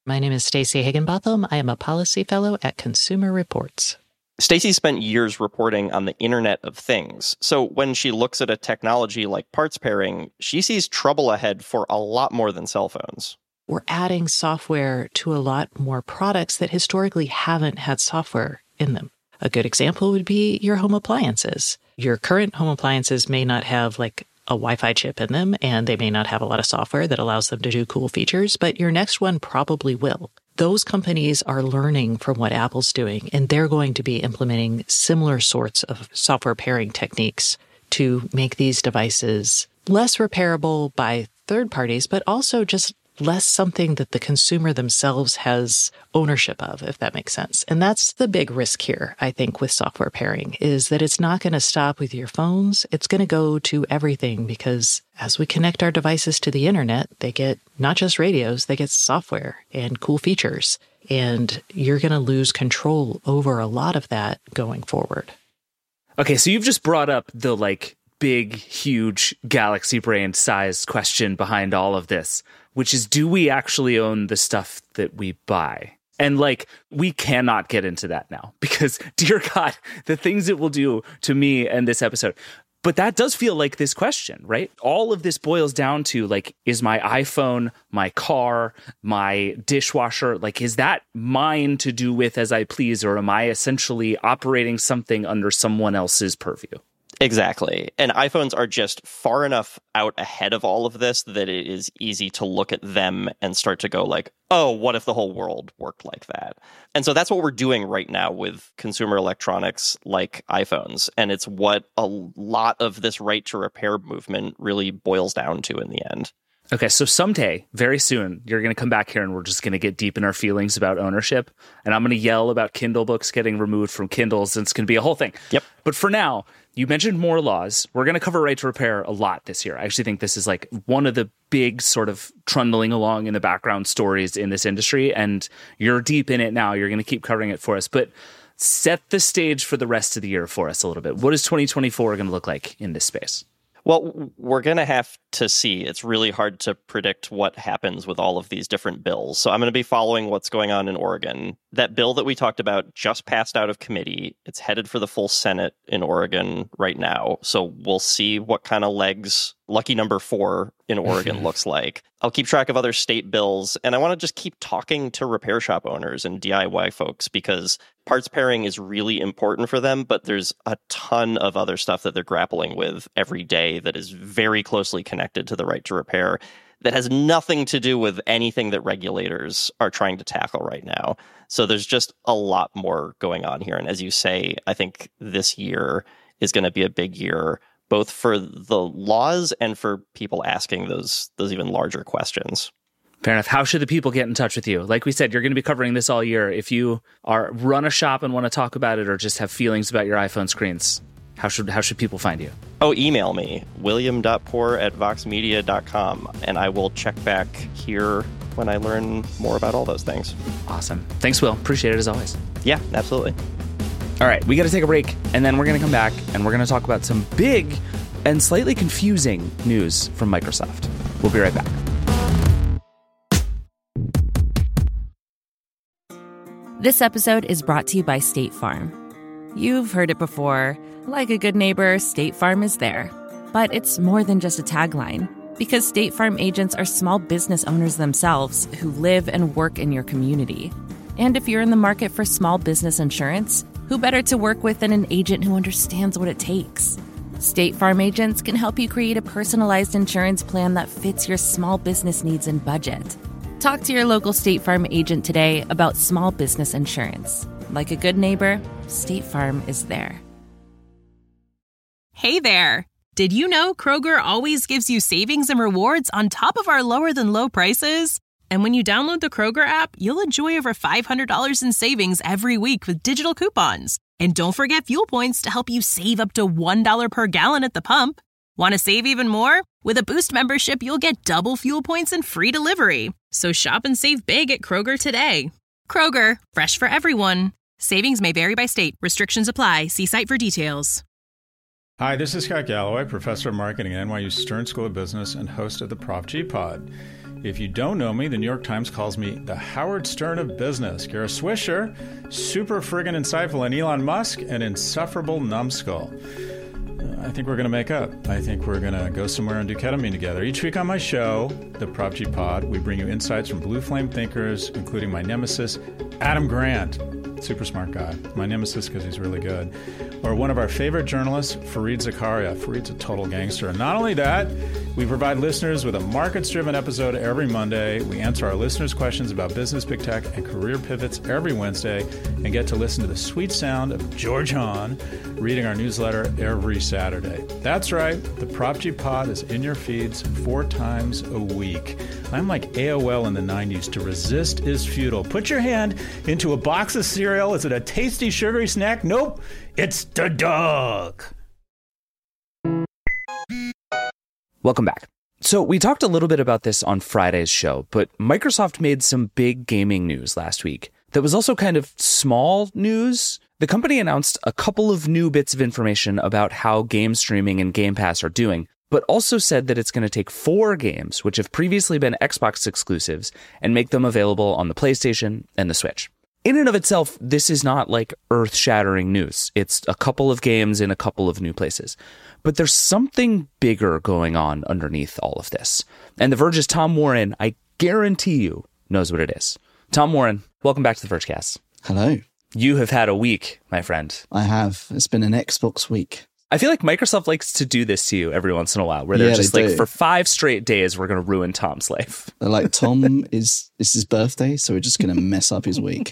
My name is Stacey Higginbotham. I am a policy fellow at Consumer Reports. Stacey spent years reporting on the Internet of Things. So when she looks at a technology like parts pairing, she sees trouble ahead for a lot more than cell phones. We're adding software to a lot more products that historically haven't had software in them. A good example would be your home appliances. Your current home appliances may not have like a Wi-Fi chip in them, and they may not have a lot of software that allows them to do cool features, but your next one probably will. Those companies are learning from what Apple's doing, and they're going to be implementing similar sorts of software pairing techniques to make these devices less repairable by third parties, but also just less something that the consumer themselves has ownership of, if that makes sense. And that's the big risk here, I think, with software pairing, is that it's not going to stop with your phones. It's going to go to everything, because as we connect our devices to the internet, they get not just radios, they get software and cool features. And you're going to lose control over a lot of that going forward. Okay, so you've just brought up the like big, huge galaxy brain sized question behind all of this, which is, do we actually own the stuff that we buy? And like, we cannot get into that now because, dear God, the things it will do to me and this episode. But that does feel like this question, right? All of this boils down to like, is my iPhone, my car, my dishwasher, like, is that mine to do with as I please, or am I essentially operating something under someone else's purview? Exactly. And iPhones are just far enough out ahead of all of this that it is easy to look at them and start to go like, oh, what if the whole world worked like that? And so that's what we're doing right now with consumer electronics like iPhones. And it's what a lot of this right to repair movement really boils down to in the end. Okay, so someday, very soon, you're going to come back here and we're just going to get deep in our feelings about ownership. And I'm going to yell about Kindle books getting removed from Kindles, and it's going to be a whole thing. Yep. But for now, you mentioned more laws. We're going to cover right to repair a lot this year. I actually think this is like one of the big sort of trundling along in the background stories in this industry. And you're deep in it now. You're going to keep covering it for us. But set the stage for the rest of the year for us a little bit. What is twenty twenty-four going to look like in this space? Well, we're going to have to see. It's really hard to predict what happens with all of these different bills. So I'm going to be following what's going on in Oregon. That bill that we talked about just passed out of committee. It's headed for the full Senate in Oregon right now. So we'll see what kind of legs lucky number four in Oregon looks like. I'll keep track of other state bills, and I want to just keep talking to repair shop owners and D I Y folks, because parts pairing is really important for them, but there's a ton of other stuff that they're grappling with every day that is very closely connected to the right to repair that has nothing to do with anything that regulators are trying to tackle right now. So there's just a lot more going on here. And as you say, I think this year is going to be a big year, both for the laws and for people asking those those even larger questions. Fair enough. How should the people get in touch with you? Like we said, you're going to be covering this all year. If you are run a shop and want to talk about it or just have feelings about your iPhone screens, how should how should people find you? Oh, email me, william dot poor at vox media dot com, and I will check back here when I learn more about all those things. Awesome. Thanks, Will. Appreciate it as always. Yeah, absolutely. All right, we got to take a break, and then we're going to come back, and we're going to talk about some big and slightly confusing news from Microsoft. We'll be right back. This episode is brought to you by State Farm. You've heard it before. Like a good neighbor, State Farm is there. But it's more than just a tagline, because State Farm agents are small business owners themselves who live and work in your community. And if you're in the market for small business insurance, who better to work with than an agent who understands what it takes? State Farm agents can help you create a personalized insurance plan that fits your small business needs and budget. Talk to your local State Farm agent today about small business insurance. Like a good neighbor, State Farm is there. Hey there! Did you know Kroger always gives you savings and rewards on top of our lower-than-low prices? And when you download the Kroger app, you'll enjoy over five hundred dollars in savings every week with digital coupons. And don't forget fuel points to help you save up to one dollar per gallon at the pump. Want to save even more? With a Boost membership, you'll get double fuel points and free delivery. So shop and save big at Kroger today. Kroger, fresh for everyone. Savings may vary by state. Restrictions apply. See site for details. Hi, this is Scott Galloway, professor of marketing at N Y U Stern School of Business and host of the Prof G Pod. If you don't know me, the New York Times calls me the Howard Stern of business. Kara Swisher, super friggin' insightful, and Elon Musk, an insufferable numbskull. Uh, I think we're going to make up. I think we're going to go somewhere and do ketamine together. Each week on my show, the Prop G Pod, we bring you insights from blue flame thinkers, including my nemesis, Adam Grant. Super smart guy. My nemesis because he's really good. Or one of our favorite journalists, Fareed Zakaria. Fareed's a total gangster. And not only that, we provide listeners with a markets-driven episode every Monday. We answer our listeners' questions about business, big tech, and career pivots every Wednesday, and get to listen to the sweet sound of George Hahn reading our newsletter every Saturday. That's right. The Prop G Pod is in your feeds four times a week. I'm like A O L in the nineties. To resist is futile. Put your hand into a box of cereal. Is it a tasty, sugary snack? Nope. It's the dog. Welcome back. So we talked a little bit about this on Friday's show, but Microsoft made some big gaming news last week that was also kind of small news. The company announced a couple of new bits of information about how game streaming and Game Pass are doing, but also said that it's going to take four games, which have previously been Xbox exclusives, and make them available on the PlayStation and the Switch. In and of itself, this is not like earth-shattering news. It's a couple of games in a couple of new places. But there's something bigger going on underneath all of this. And The Verge's Tom Warren, I guarantee you, knows what it is. Tom Warren, welcome back to the Vergecast. Hello. You have had a week, my friend. I have. It's been an Xbox week. I feel like Microsoft likes to do this to you every once in a while, where they're yeah, just they like, do. for five straight days, we're going to ruin Tom's life. They're like, Tom is it's his birthday, so we're just going to mess up his week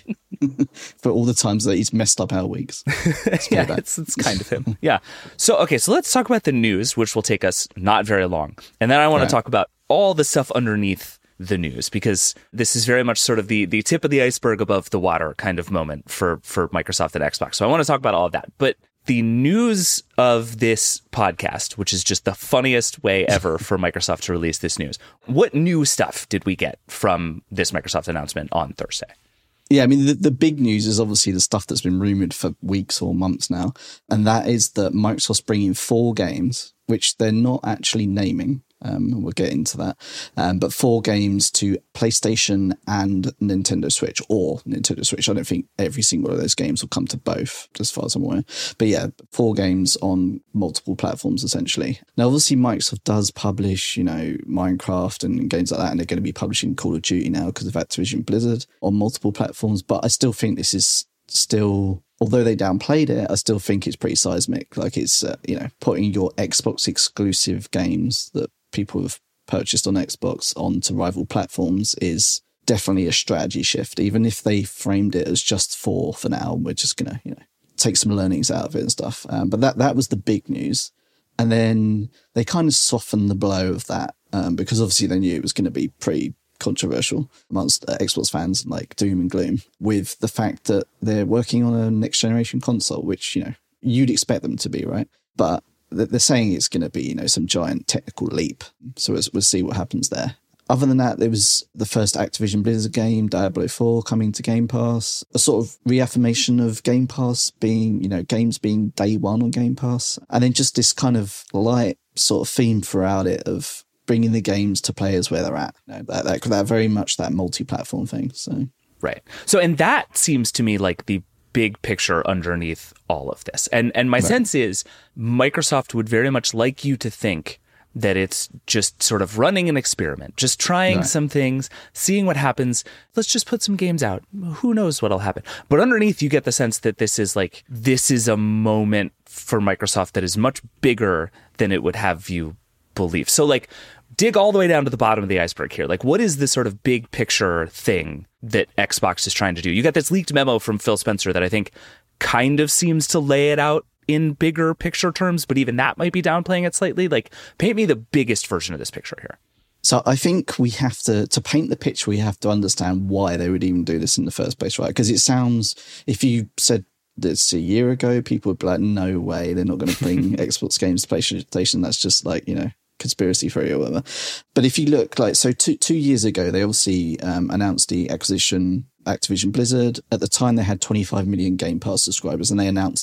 for all the times that he's messed up our weeks. It's yeah, it's, it's kind of him. Yeah. So, okay, so let's talk about the news, which will take us not very long. And then I want Right. to talk about all the stuff underneath the news, because this is very much sort of the the tip of the iceberg above the water kind of moment for, for Microsoft and Xbox. So I want to talk about all of that. But the news of this podcast, which is just the funniest way ever for Microsoft to release this news. What new stuff did we get from this Microsoft announcement on Thursday? Yeah, I mean, the, the big news is obviously the stuff that's been rumored for weeks or months now. And that is that Microsoft's bringing four games, which they're not actually naming. Um, we'll get into that. Um, but four games to PlayStation and Nintendo Switch, or Nintendo Switch. I don't think every single of those games will come to both, as far as I'm aware. But yeah, four games on multiple platforms, essentially. Now, obviously, Microsoft does publish, you know, Minecraft and games like that, and they're going to be publishing Call of Duty now because of Activision Blizzard on multiple platforms. But I still think this is still... Although they downplayed it, I still think it's pretty seismic. Like it's, uh, you know, putting your Xbox exclusive games that people have purchased on Xbox onto rival platforms is definitely a strategy shift. Even if they framed it as just four for now, we're just going to, you know, take some learnings out of it and stuff. Um, but that, that was the big news. And then they kind of softened the blow of that um, because obviously they knew it was going to be pretty controversial amongst uh, Xbox fans, like doom and gloom, with the fact that they're working on a next generation console, which, you know, you'd expect them to be, right? But they're saying it's going to be, you know, some giant technical leap. So we'll see what happens there. Other than that, there was the first Activision Blizzard game, Diablo four, coming to Game Pass. A sort of reaffirmation of Game Pass being, you know, games being day one on Game Pass. And then just this kind of light sort of theme throughout it of bringing the games to players where they're at. You know, that, that, that very much that multi-platform thing. So Right. So, and that seems to me like the big picture underneath all of this. And and my right. sense is Microsoft would very much like you to think that it's just sort of running an experiment, just trying right. some things, seeing what happens. Let's just put some games out. Who knows what'll happen? But underneath, you get the sense that this is like, this is a moment for Microsoft that is much bigger than it would have you believe. So like, dig all the way down to the bottom of the iceberg here. Like, what is this sort of big picture thing that Xbox is trying to do? You got this leaked memo from Phil Spencer that I think kind of seems to lay it out in bigger picture terms, but even that might be downplaying it slightly. Like, paint me the biggest version of this picture here. So I think we have to, to paint the picture, we have to understand why they would even do this in the first place, right? Because it sounds, if you said this a year ago, people would be like, no way, they're not going to bring Xbox games to PlayStation. That's just like, you know, conspiracy theory or whatever. But if you look like, so two, two years ago, they obviously um, announced the acquisition Activision Blizzard. At the time, they had twenty-five million Game Pass subscribers, and they announced that.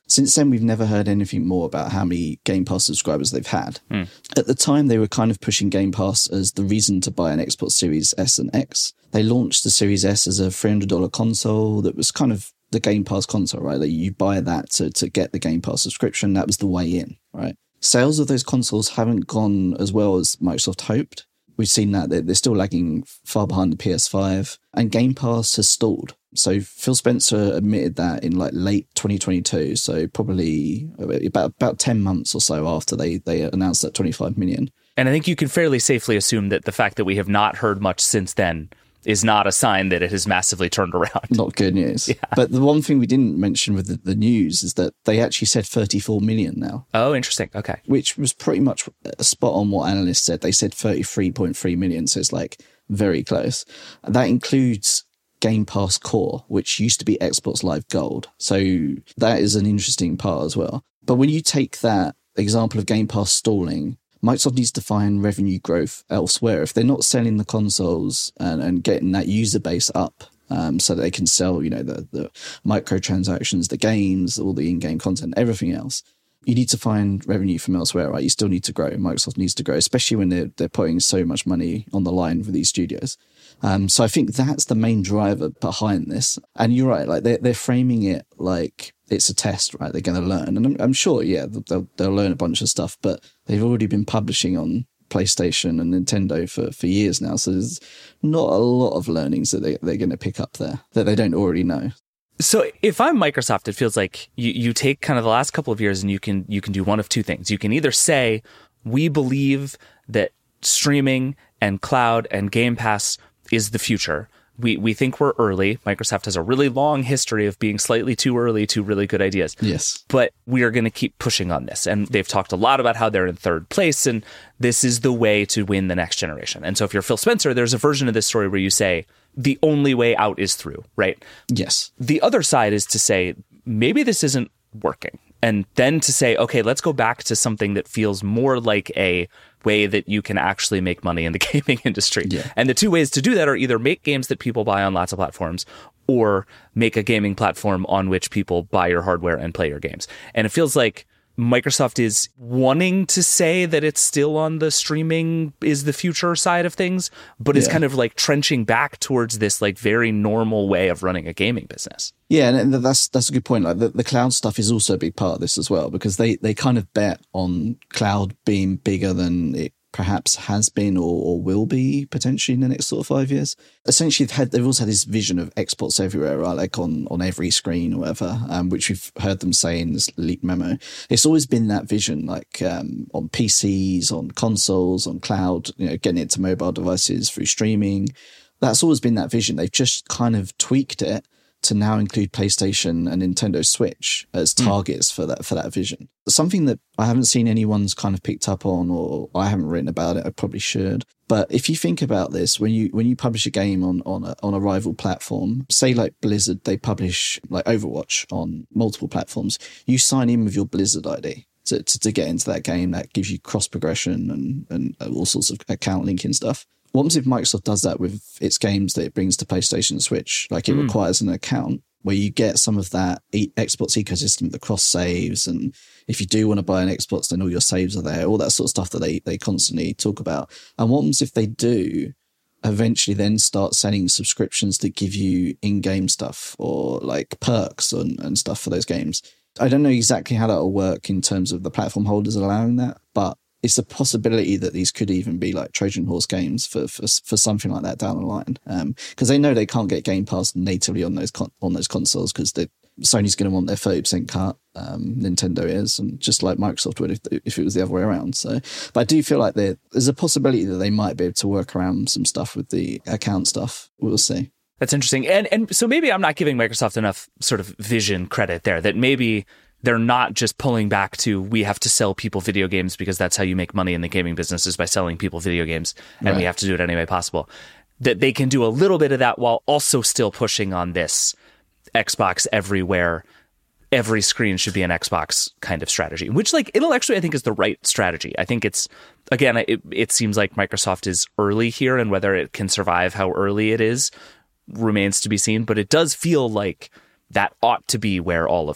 Since then, we've never heard anything more about how many Game Pass subscribers they've had. Mm. At the time, they were kind of pushing Game Pass as the reason to buy an Xbox Series S and X. They launched the Series S as a three hundred dollars console that was kind of the Game Pass console, right? Like you buy that to, to get the Game Pass subscription. That was the way in, right? Sales of those consoles haven't gone as well as Microsoft hoped. We've seen that they're still lagging far behind the P S five, and Game Pass has stalled. So Phil Spencer admitted that in like late twenty twenty-two, so probably about about ten months or so after they, they announced that twenty-five million. And I think you can fairly safely assume that the fact that we have not heard much since then is not a sign that it has massively turned around. Not good news. Yeah. But the one thing we didn't mention with the, the news is that they actually said thirty-four million now. Oh, interesting. Okay. Which was pretty much spot on what analysts said. They said thirty-three point three million, so it's like very close. That includes Game Pass Core, which used to be Xbox Live Gold. So that is an interesting part as well. But when you take that example of Game Pass stalling, Microsoft needs to find revenue growth elsewhere. If they're not selling the consoles and, and getting that user base up um, so that they can sell, you know, the, the microtransactions, the games, all the in-game content, everything else, you need to find revenue from elsewhere, right? You still need to grow. Microsoft needs to grow, especially when they're, they're putting so much money on the line for these studios. Um, so I think that's the main driver behind this. And you're right, like they're, they're framing it like it's a test, right? They're going to learn. And I'm, I'm sure, yeah, they'll, they'll learn a bunch of stuff, but they've already been publishing on PlayStation and Nintendo for, for years now. So there's not a lot of learnings that they, they're going to pick up there that they don't already know. So if I'm Microsoft, it feels like you, you take kind of the last couple of years and you can you can do one of two things. You can either say, we believe that streaming and cloud and Game Pass is the future. We we think we're early. Microsoft has a really long history of being slightly too early to really good ideas. Yes. But we are going to keep pushing on this. And they've talked a lot about how they're in third place, and this is the way to win the next generation. And so if you're Phil Spencer, there's a version of this story where you say, the only way out is through, right? Yes. The other side is to say, maybe this isn't working. And then to say, okay, let's go back to something that feels more like a way that you can actually make money in the gaming industry. Yeah. And the two ways to do that are either make games that people buy on lots of platforms or make a gaming platform on which people buy your hardware and play your games. And it feels like Microsoft is wanting to say that it's still on the streaming is the future side of things, but is yeah. kind of like trenching back towards this like very normal way of running a gaming business. Yeah, and that's that's a good point. Like the, the cloud stuff is also a big part of this as well, because they, they kind of bet on cloud being bigger than it perhaps has been or, or will be potentially in the next sort of five years. Essentially, they've, had, they've also had this vision of Xbox everywhere, right? Like on, on every screen or whatever, um, which we've heard them say in this leaked memo. It's always been that vision, like um, on P Cs, on consoles, on cloud, you know, getting it to mobile devices through streaming. That's always been that vision. They've just kind of tweaked it to now include PlayStation and Nintendo Switch as targets mm. for that for that vision. Something that I haven't seen anyone's kind of picked up on, or I haven't written about it. I probably should. But if you think about this, when you when you publish a game on on a, on a rival platform, say like Blizzard, they publish like Overwatch on multiple platforms. You sign in with your Blizzard I D to to, to get into that game. That gives you cross progression and and all sorts of account linking stuff. What happens if Microsoft does that with its games that it brings to PlayStation and Switch? Like it mm. requires an account where you get some of that e- Xbox ecosystem, the cross saves. And if you do want to buy an Xbox, then all your saves are there, all that sort of stuff that they, they constantly talk about. And what happens if they do eventually then start selling subscriptions that give you in-game stuff or like perks and, and stuff for those games? I don't know exactly how that will work in terms of the platform holders allowing that, but it's a possibility that these could even be like Trojan horse games for for, for something like that down the line, because um, they know they can't get Game Pass natively on those con- on those consoles because Sony's going to want their thirty percent cut. Um, Nintendo is, and just like Microsoft would if if it was the other way around. So, but I do feel like there's a possibility that they might be able to work around some stuff with the account stuff. We'll see. That's interesting, and and so maybe I'm not giving Microsoft enough sort of vision credit there. That maybe they're not just pulling back to, we have to sell people video games because that's how you make money in the gaming business, is by selling people video games, and right. we have to do it any way possible. That they can do a little bit of that while also still pushing on this Xbox everywhere, every screen should be an Xbox kind of strategy, which like intellectually I think is the right strategy. I think it's, again, it, it seems like Microsoft is early here, and whether it can survive how early it is remains to be seen, but it does feel like that ought to be where all of this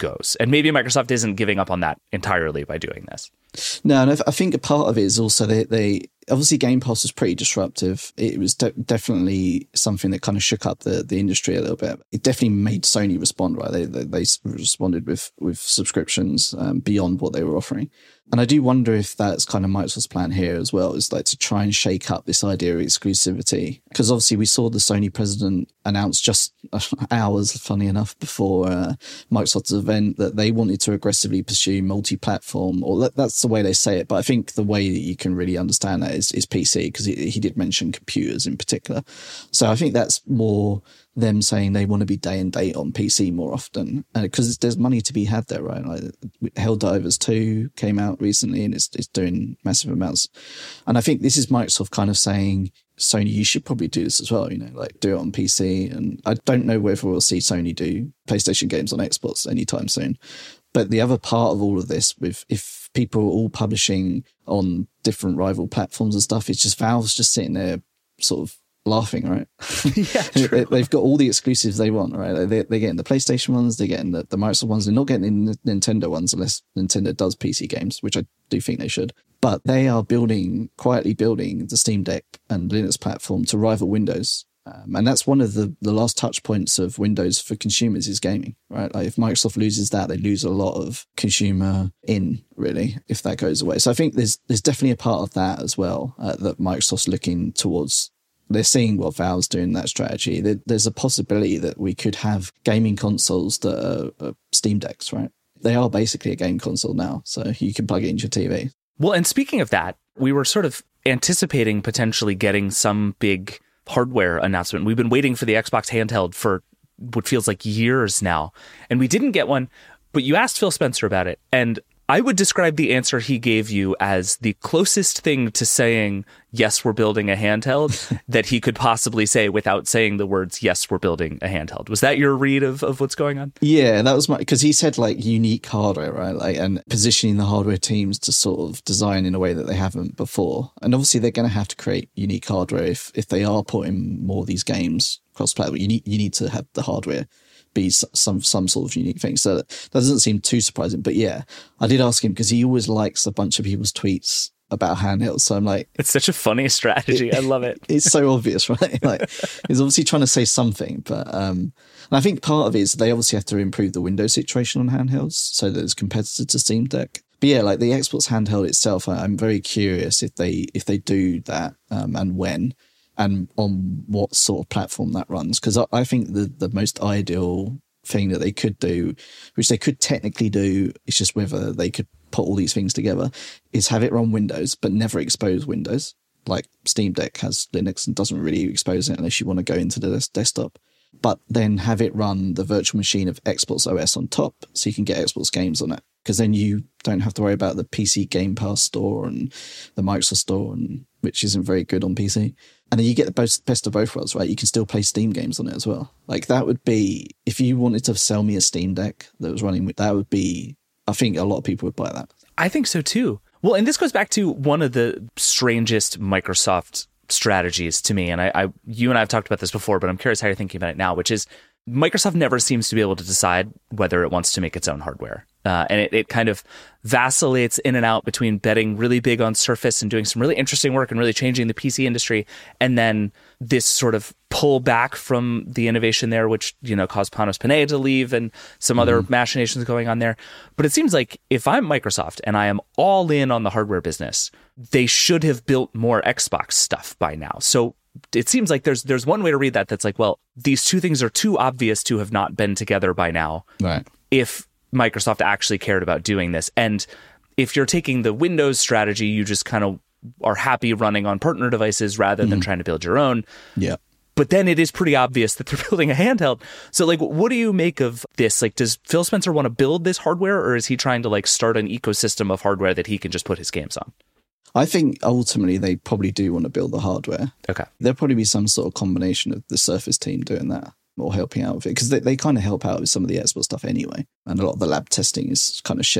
goes. And maybe Microsoft isn't giving up on that entirely by doing this. No, and I think a part of it is also they, they obviously Game Pass was pretty disruptive. It was de- definitely something that kind of shook up the, the industry a little bit. It definitely made Sony respond, right? They they, they responded with with subscriptions um, beyond what they were offering. And I do wonder if that's kind of Microsoft's plan here as well, is like to try and shake up this idea of exclusivity. Because obviously we saw the Sony president announce just hours, funny enough, before uh, Microsoft's event that they wanted to aggressively pursue multi-platform, or that, that's the way they say it. But I think the way that you can really understand that is, is P C, because he, he did mention computers in particular. So I think that's more them saying they want to be day and date on P C more often, because uh, there's money to be had there, right? Like Helldivers two came out recently and it's, it's doing massive amounts. And I think this is Microsoft kind of saying, Sony, you should probably do this as well, you know, like do it on P C. And I don't know whether we'll see Sony do PlayStation games on Xbox anytime soon. But the other part of all of this, with if people are all publishing on different rival platforms and stuff, it's just Valve's just sitting there sort of laughing, right? Yeah, they, they've got all the exclusives they want, right? They, they're getting the PlayStation ones, they're getting the, the Microsoft ones, they're not getting the Nintendo ones unless Nintendo does P C games, which I do think they should. But they are building, quietly building the Steam Deck and Linux platform to rival Windows. Um, and that's one of the, the last touch points of Windows for consumers is gaming, right? Like if Microsoft loses that, they lose a lot of consumer in, really, if that goes away. So I think there's there's definitely a part of that as well uh, that Microsoft's looking towards. They're seeing what Valve's doing in that strategy. There, there's a possibility that we could have gaming consoles that are, are Steam Decks, right? They are basically a game console now, so you can plug it into your T V. Well, and speaking of that, we were sort of anticipating potentially getting some big hardware announcement. We've been waiting for the Xbox handheld for what feels like years now, and we didn't get one, but you asked Phil Spencer about it, and I would describe the answer he gave you as the closest thing to saying, yes, we're building a handheld that he could possibly say without saying the words, yes, we're building a handheld. Was that your read of, of what's going on? Yeah, that was my, because he said like unique hardware, right? Like, and positioning the hardware teams to sort of design in a way that they haven't before. And obviously they're going to have to create unique hardware if, if they are putting more of these games cross-platform. You need, you need to have the hardware be some some sort of unique thing. So that doesn't seem too surprising. But yeah, I did ask him because he always likes a bunch of people's tweets about handhelds. So I'm like, it's such a funny strategy. It, I love it. It's so obvious, right? Like he's obviously trying to say something. But um, and I think part of it is they obviously have to improve the Windows situation on handhelds so that it's competitive to Steam Deck. But yeah, like the Xbox handheld itself, I, I'm very curious if they if they do that um, and when. And on what sort of platform that runs. Because I, I think the, the most ideal thing that they could do, which they could technically do, it's just whether they could put all these things together, is have it run Windows, but never expose Windows. Like Steam Deck has Linux and doesn't really expose it unless you want to go into the desktop. But then have it run the virtual machine of Xbox O S on top, so you can get Xbox games on it. Because then you don't have to worry about the P C Game Pass store and the Microsoft store, and which isn't very good on P C. And then you get the best, best of both worlds, right? You can still play Steam games on it as well. Like that would be, if you wanted to sell me a Steam Deck that was running with, that would be, I think a lot of people would buy that. I think so too. Well, and this goes back to one of the strangest Microsoft strategies to me. And I, I you and I have talked about this before, but I'm curious how you're thinking about it now, which is Microsoft never seems to be able to decide whether it wants to make its own hardware. Uh, and it, it kind of vacillates in and out between betting really big on Surface and doing some really interesting work and really changing the P C industry, and then this sort of pull back from the innovation there, which, you know, caused Panos Panay to leave and some mm-hmm. other machinations going on there. But it seems like if I'm Microsoft and I am all in on the hardware business, they should have built more Xbox stuff by now. So it seems like there's there's one way to read that that's like, well, these two things are too obvious to have not been together by now. Right. If Microsoft actually cared about doing this. And if you're taking the Windows strategy, you just kind of are happy running on partner devices rather than mm. trying to build your own. Yeah. But then it is pretty obvious that they're building a handheld. So like, what do you make of this? Like, does Phil Spencer want to build this hardware, or is he trying to like start an ecosystem of hardware that he can just put his games on? I think ultimately they probably do want to build the hardware. Okay. There'll probably be some sort of combination of the Surface team doing that or helping out with it, because they, they kind of help out with some of the Xbox stuff anyway. And a lot of the lab testing is kind of shared.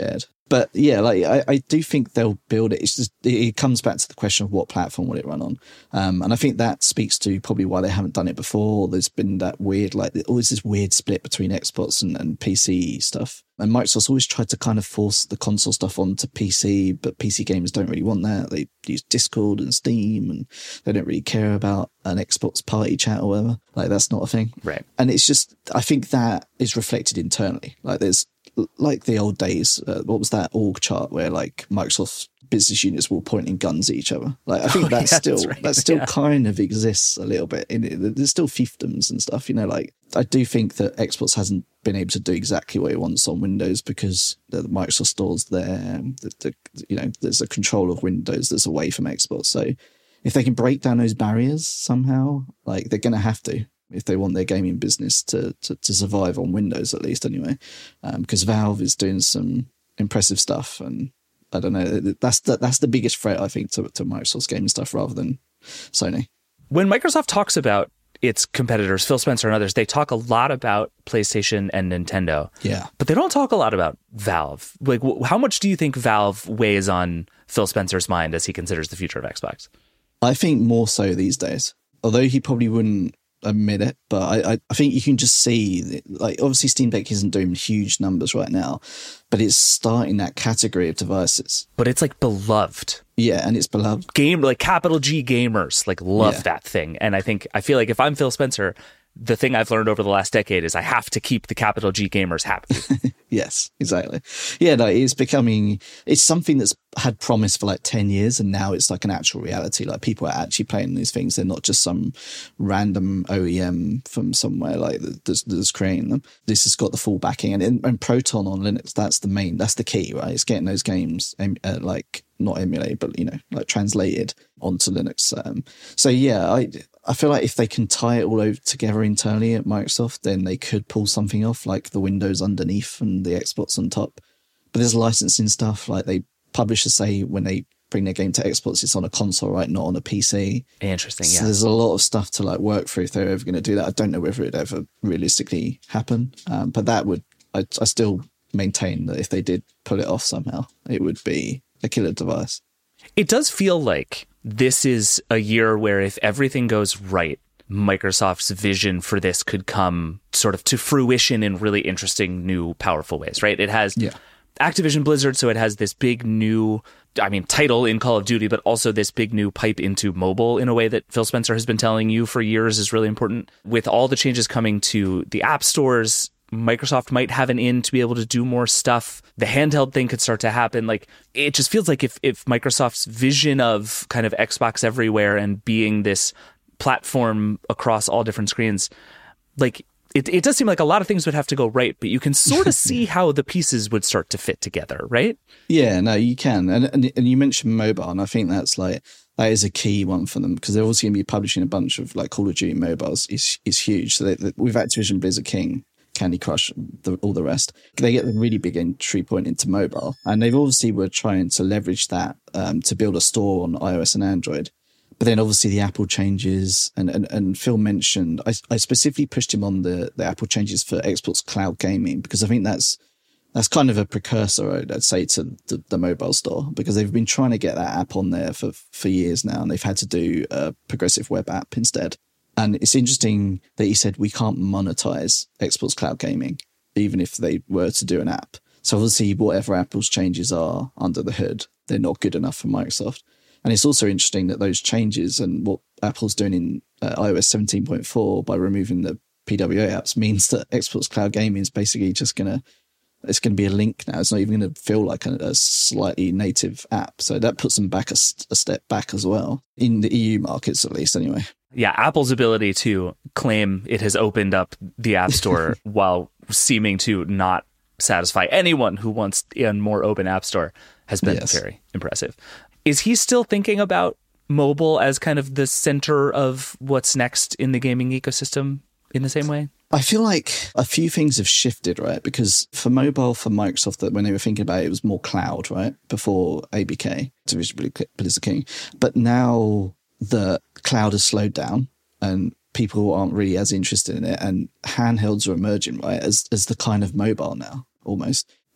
But yeah, like I, I do think they'll build it. It's just it comes back to the question of what platform will it run on, um, and I think that speaks to probably why they haven't done it before. There's been that weird, like always this weird split between Xbox and, and P C stuff, and Microsoft's always tried to kind of force the console stuff onto P C, but P C gamers don't really want that. They use Discord and Steam, and they don't really care about an Xbox party chat or whatever. Like that's not a thing, right? And it's just I think that is reflected internally. Like there's. Like the old days, uh, what was that org chart where like Microsoft business units were pointing guns at each other? Like I think oh, that's yeah, still that's right. that still yeah. kind of exists a little bit in it. There's still fiefdoms and stuff, you know. Like I do think that Xbox hasn't been able to do exactly what it wants on Windows because the Microsoft store's there. The, the, you know, there's a control of Windows that's away from Xbox. So if they can break down those barriers somehow, like they're going to have to. If they want their gaming business to, to, to survive on Windows, at least anyway, because um, Valve is doing some impressive stuff, and I don't know, that's the, that's the biggest threat I think to, to Microsoft's gaming stuff rather than Sony. When Microsoft talks about its competitors, Phil Spencer and others, they talk a lot about PlayStation and Nintendo. Yeah, but they don't talk a lot about Valve. Like, wh- how much do you think Valve weighs on Phil Spencer's mind as he considers the future of Xbox? I think more so these days, although he probably wouldn't admit it, but I, I think you can just see that, like obviously Steam Deck isn't doing huge numbers right now, but it's starting that category of devices. But it's like beloved. Yeah, and it's beloved. Game like capital G gamers like love Yeah. that thing, and I think I feel like if I'm Phil Spencer, the thing I've learned over the last decade is I have to keep the capital G gamers happy. Yes, exactly. Yeah, no, it's becoming, it's something that's had promise for like ten years and now it's like an actual reality. Like people are actually playing these things. They're not just some random O E M from somewhere like that's, that's creating them. This has got the full backing, and, and Proton on Linux, that's the main, that's the key, right? It's getting those games uh, like not emulated, but you know, like translated onto Linux. Um, so yeah, I I feel like if they can tie it all over together internally at Microsoft, then they could pull something off, like the Windows underneath and the Xbox on top. But there's licensing stuff, like they publishers say when they bring their game to Xbox, it's on a console, right, not on a P C. Interesting, so yeah. There's a lot of stuff to like work through if they're ever going to do that. I don't know whether it'd ever realistically happen, um, but that would, I, I still maintain that if they did pull it off somehow, it would be a killer device. It does feel like this is a year where if everything goes right, Microsoft's vision for this could come sort of to fruition in really interesting, new, powerful ways, right? It has yeah. Activision Blizzard, so it has this big new, I mean, title in Call of Duty, but also this big new pipe into mobile in a way that Phil Spencer has been telling you for years is really important. With all the changes coming to the app stores, Microsoft might have an in to be able to do more stuff. The handheld thing could start to happen. Like, it just feels like if, if Microsoft's vision of kind of Xbox everywhere and being this platform across all different screens, like it, it does seem like a lot of things would have to go right, but you can sort of see how the pieces would start to fit together, right? Yeah, no, you can. And, and, and you mentioned mobile, and I think that's like, that is a key one for them because they're also going to be publishing a bunch of like Call of Duty mobiles is is huge. So they, they, with Activision Blizzard King, Candy Crush, the, all the rest, they get a really big entry point into mobile. And they've obviously were trying to leverage that um, to build a store on iOS and Android. But then obviously the Apple changes, and, and, and Phil mentioned, I, I specifically pushed him on the, the Apple changes for Xbox Cloud Gaming because I think that's that's kind of a precursor, I'd say, to the, the mobile store because they've been trying to get that app on there for, for years now, and they've had to do a progressive web app instead. And it's interesting that he said we can't monetize Xbox Cloud Gaming, even if they were to do an app. So obviously whatever Apple's changes are under the hood, they're not good enough for Microsoft. And it's also interesting that those changes and what Apple's doing in uh, iOS seventeen point four by removing the P W A apps means that Xbox Cloud Gaming is basically just going to, it's going to be a link now. It's not even going to feel like a, a slightly native app. So that puts them back a, a step back as well, in the E U markets at least anyway. Yeah, Apple's ability to claim it has opened up the App Store while seeming to not satisfy anyone who wants a more open App Store has been yes. very impressive. Is he still thinking about mobile as kind of the center of what's next in the gaming ecosystem in the same way? I feel like a few things have shifted, right? Because for mobile, for Microsoft, that when they were thinking about it, it was more cloud, right? Before A B K, Activision Blizzard King. But now the cloud has slowed down and people aren't really as interested in it, and handhelds are emerging, right, as as the kind of mobile now, almost.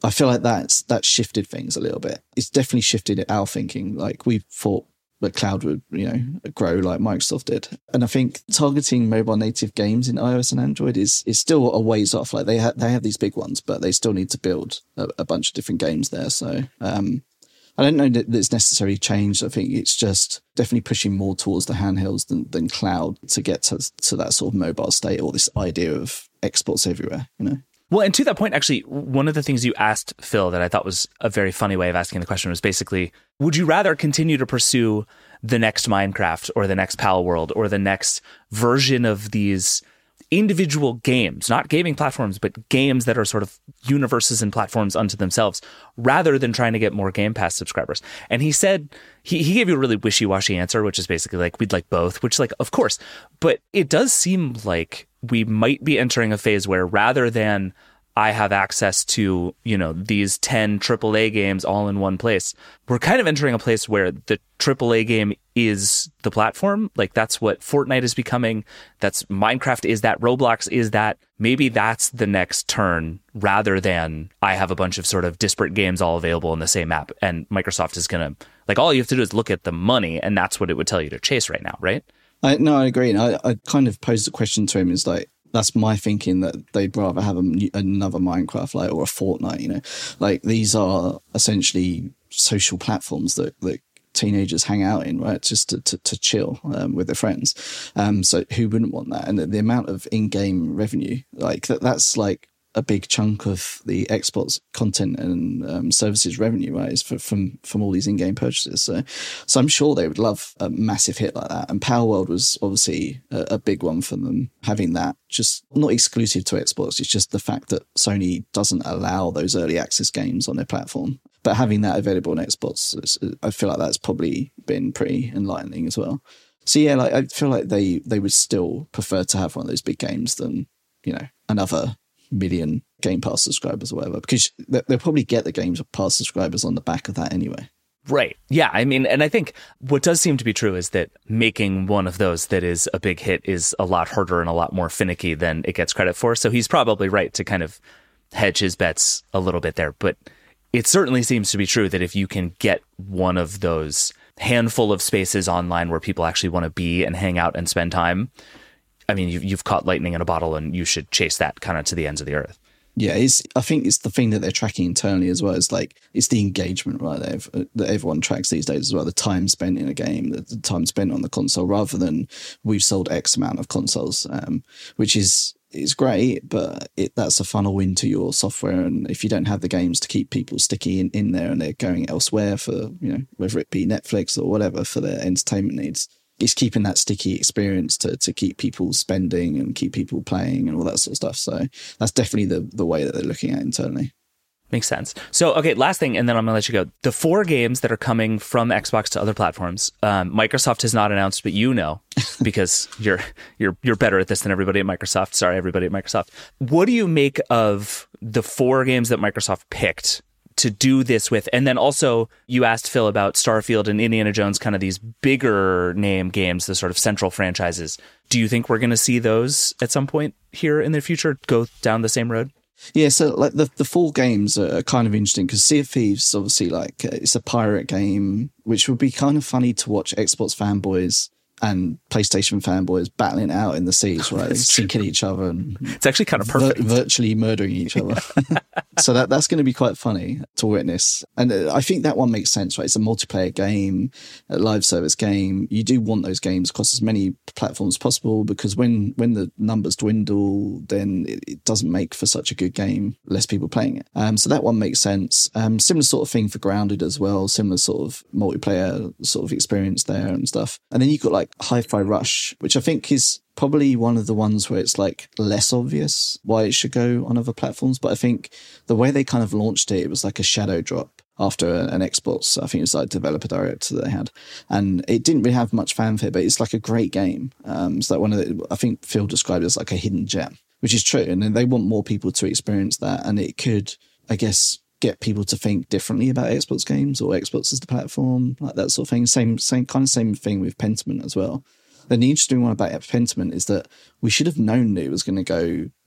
I feel like that's that's shifted things a little bit. It's definitely shifted our thinking. Like we thought that cloud would, you know, grow like Microsoft did. And I think targeting mobile native games in iOS and Android is is still a ways off. Like they ha- they have these big ones, but they still need to build a, a bunch of different games there. So um, I don't know that it's necessarily changed. I think it's just definitely pushing more towards the handhelds than, than cloud to get to, to that sort of mobile state, or this idea of exports everywhere, you know? Well, and to that point, actually, one of the things you asked Phil that I thought was a very funny way of asking the question was basically, would you rather continue to pursue the next Minecraft or the next Pal World or the next version of these individual games, not gaming platforms, but games that are sort of universes and platforms unto themselves, rather than trying to get more Game Pass subscribers? And he said, he, he gave you a really wishy-washy answer, which is basically like, we'd like both, which like, of course, but it does seem like we might be entering a phase where rather than I have access to, you know, these ten triple A games all in one place, we're kind of entering a place where the triple A game is the platform. Like that's what Fortnite is becoming. That's Minecraft is that, Roblox is that. Maybe that's the next turn rather than I have a bunch of sort of disparate games all available in the same app. And Microsoft is going to, like, all you have to do is look at the money, and that's what it would tell you to chase right now, right? I, no, I agree. And I, I kind of posed the question to him is like, that's my thinking, that they'd rather have a, another Minecraft like or a Fortnite, you know, like these are essentially social platforms that, that teenagers hang out in, right? Just to, to, to chill um, with their friends. Um, so who wouldn't want that? And the, the amount of in-game revenue, like that, that's like a big chunk of the Xbox content and um, services revenue, right, is for, from from all these in-game purchases. So, so I'm sure they would love a massive hit like that. And Power World was obviously a, a big one for them, having that just not exclusive to Xbox. It's just the fact that Sony doesn't allow those early access games on their platform. But having that available on Xbox, I feel like that's probably been pretty enlightening as well. So yeah, like I feel like they they would still prefer to have one of those big games than, you know, another million Game Pass subscribers or whatever, because they'll probably get the Game Pass subscribers on the back of that anyway. Right. Yeah. I mean, and I think what does seem to be true is that making one of those that is a big hit is a lot harder and a lot more finicky than it gets credit for. So he's probably right to kind of hedge his bets a little bit there. But it certainly seems to be true that if you can get one of those handful of spaces online where people actually want to be and hang out and spend time, I mean, you've, you've caught lightning in a bottle, and you should chase that kind of to the ends of the earth. Yeah, it's, I think it's the thing that they're tracking internally as well. It's like, it's the engagement, right, that, that everyone tracks these days as well. The time spent in a game, the, the time spent on the console, rather than we've sold X amount of consoles, um, which is is great, but it, that's a funnel into your software. And if you don't have the games to keep people sticky in, in there and they're going elsewhere for, you know, whether it be Netflix or whatever for their entertainment needs, it's keeping that sticky experience to, to keep people spending and keep people playing and all that sort of stuff. So that's definitely the, the way that they're looking at it internally. Makes sense. So, okay, last thing, and then I'm going to let you go. The four games that are coming from Xbox to other platforms, um, Microsoft has not announced, but you know, because you're you're you're better at this than everybody at Microsoft. Sorry, everybody at Microsoft. What do you make of the four games that Microsoft picked to do this with? And then also, you asked Phil about Starfield and Indiana Jones, kind of these bigger name games, the sort of central franchises. Do you think we're going to see those at some point here in the future go down the same road? Yeah, so like the the four games are kind of interesting because Sea of Thieves, obviously, like it's a pirate game, which would be kind of funny to watch Xbox fanboys and PlayStation fanboys battling out in the seas, right? Sinking each other. And it's actually kind of perfect. Vir- virtually murdering each other. So that that's going to be quite funny to witness. And I think that one makes sense, right? It's a multiplayer game, a live service game. You do want those games across as many platforms as possible because when, when the numbers dwindle, then it, it doesn't make for such a good game, less people playing it. Um, so that one makes sense. Um, similar sort of thing for Grounded as well, similar sort of multiplayer sort of experience there and stuff. And then you've got like Hi-Fi Rush, which I think is probably one of the ones where it's like less obvious why it should go on other platforms. But I think the way they kind of launched it, it was like a shadow drop after an Xbox. I think it was like developer direct that they had. And it didn't really have much fanfare, but it's like a great game. Um, it's like one of the, I think Phil described it as like a hidden gem, which is true. And they want more people to experience that. And it could, I guess, get people to think differently about Xbox games or Xbox as the platform, like that sort of thing. Same, same kind of same thing with Pentiment as well. And the interesting one about Pentiment is that we should have known that it was going to go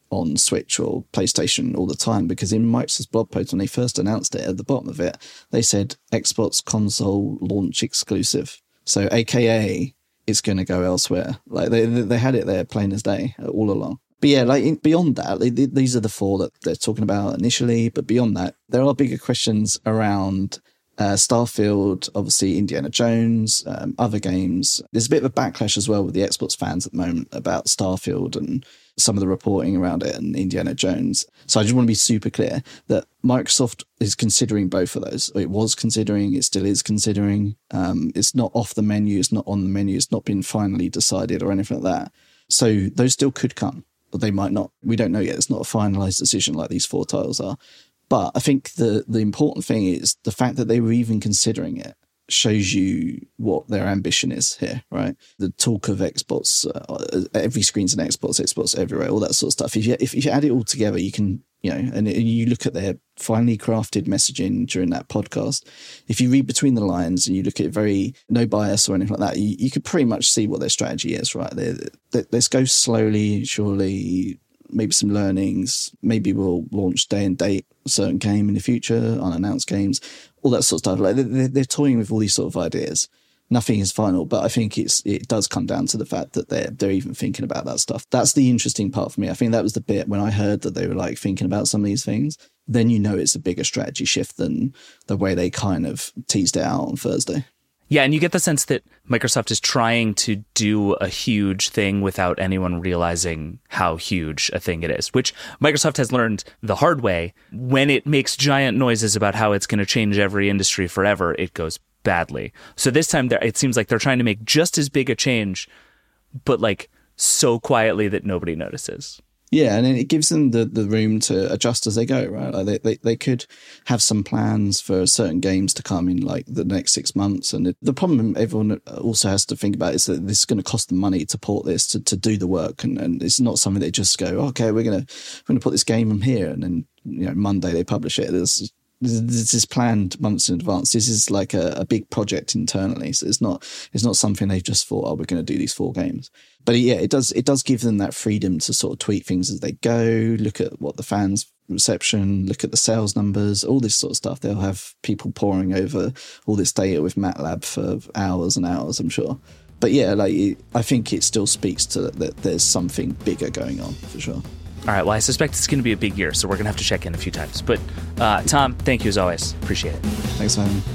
on Switch or PlayStation all the time, because in Microsoft's blog post, when they first announced it, at the bottom of it, they said Xbox console launch exclusive. So A K A it's going to go elsewhere. Like they they had it there plain as day all along. But yeah, like beyond that, they, these are the four that they're talking about initially. But beyond that, there are bigger questions around uh, Starfield, obviously Indiana Jones, um, other games. There's a bit of a backlash as well with the Xbox fans at the moment about Starfield and some of the reporting around it and Indiana Jones. So I just want to be super clear that Microsoft is considering both of those. It was considering, it still is considering. Um, it's not off the menu, it's not on the menu, it's not been finally decided or anything like that. So those still could come, but they might not. We don't know yet. It's not a finalized decision like these four titles are. But I think the, the important thing is the fact that they were even considering it shows you what their ambition is here, right? The talk of Xbox, uh, every screen's an Xbox, Xbox everywhere, all that sort of stuff. If you, if you add it all together, you can, you know, and you look at their finely crafted messaging during that podcast, if you read between the lines and you look at it very, no bias or anything like that, you, you could pretty much see what their strategy is, right? They, they, let's go slowly, surely, maybe some learnings, maybe we'll launch day and date a certain game in the future, unannounced games, all that sort of stuff. Like they're, they're toying with all these sort of ideas. Nothing is final, but I think it's it does come down to the fact that they're they're even thinking about that stuff. That's the interesting part for me. I think that was the bit when I heard that they were like thinking about some of these things. Then you know it's a bigger strategy shift than the way they kind of teased it out on Thursday. Yeah, and you get the sense that Microsoft is trying to do a huge thing without anyone realizing how huge a thing it is, which Microsoft has learned the hard way. When it makes giant noises about how it's going to change every industry forever, it goes badly. So this time, it seems like they're trying to make just as big a change, but like so quietly that nobody notices. Yeah, and it gives them the, the room to adjust as they go, right? Like they, they they could have some plans for certain games to come in like the next six months. And it, the problem everyone also has to think about is that this is going to cost them money to port this, to, to do the work. And, and it's not something they just go, okay, we're going to we're going to put this game in here. And then, you know, Monday they publish it. There's This is planned months in advance. This is like a, a big project internally. So it's not it's not something they've just thought, oh, we're going to do these four games. But yeah, it does it does give them that freedom to sort of tweak things as they go, look at what the fans' reception, look at the sales numbers, all this sort of stuff. They'll have people poring over all this data with MATLAB for hours and hours, I'm sure. But yeah, like I think it still speaks to that there's something bigger going on for sure. All right, well, I suspect it's going to be a big year, so we're going to have to check in a few times. But uh, Tom, thank you as always. Appreciate it. Thanks for having me.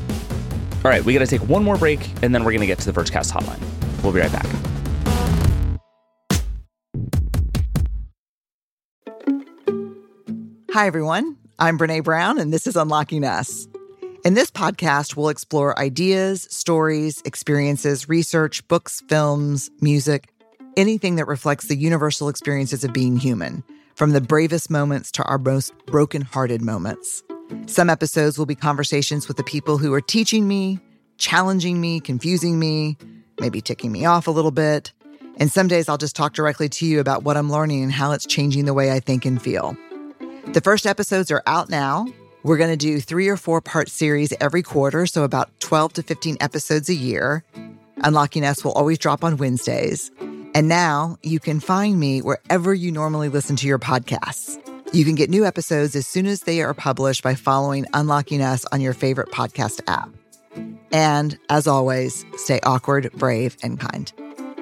All right, we got to take one more break, and then we're going to get to the Vergecast hotline. We'll be right back. Hi, everyone. I'm Brene Brown, and this is Unlocking Us. In this podcast, we'll explore ideas, stories, experiences, research, books, films, music, anything that reflects the universal experiences of being human, from the bravest moments to our most broken-hearted moments. Some episodes will be conversations with the people who are teaching me, challenging me, confusing me, maybe ticking me off a little bit. And some days I'll just talk directly to you about what I'm learning and how it's changing the way I think and feel. The first episodes are out now. We're going to do three or four part series every quarter, so about twelve to fifteen episodes a year. Unlocking Us will always drop on Wednesdays. And now you can find me wherever you normally listen to your podcasts. You can get new episodes as soon as they are published by following Unlocking Us on your favorite podcast app. And as always, stay awkward, brave, and kind.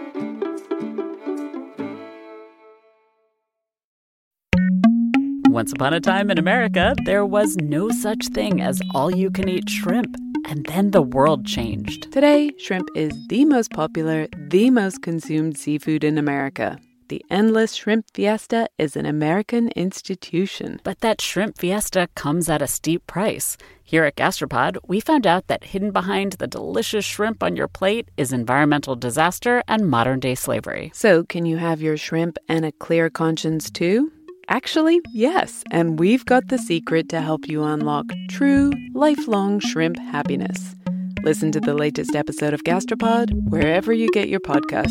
Once upon a time in America, there was no such thing as all-you-can-eat shrimp. And then the world changed. Today, shrimp is the most popular, the most consumed seafood in America. The Endless Shrimp Fiesta is an American institution. But that shrimp fiesta comes at a steep price. Here at Gastropod, we found out that hidden behind the delicious shrimp on your plate is environmental disaster and modern-day slavery. So, can you have your shrimp and a clear conscience too? Actually, yes, and we've got the secret to help you unlock true, lifelong shrimp happiness. Listen to the latest episode of Gastropod wherever you get your podcasts.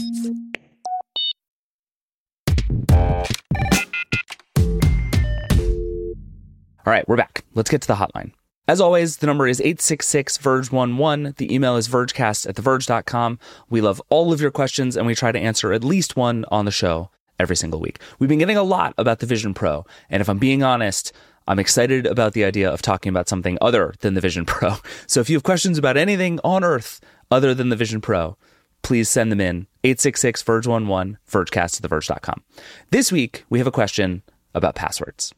All right, we're back. Let's get to the hotline. As always, the number is eight six six, verge one one. The email is vergecast at the verge dot com. We love all of your questions, and we try to answer at least one on the show every single week. We've been getting a lot about the Vision Pro, and if I'm being honest, I'm excited about the idea of talking about something other than the Vision Pro. So if you have questions about anything on Earth other than the Vision Pro, please send them in. eight six six, verge one one, vergecast at the verge dot com. This week, we have a question about passwords.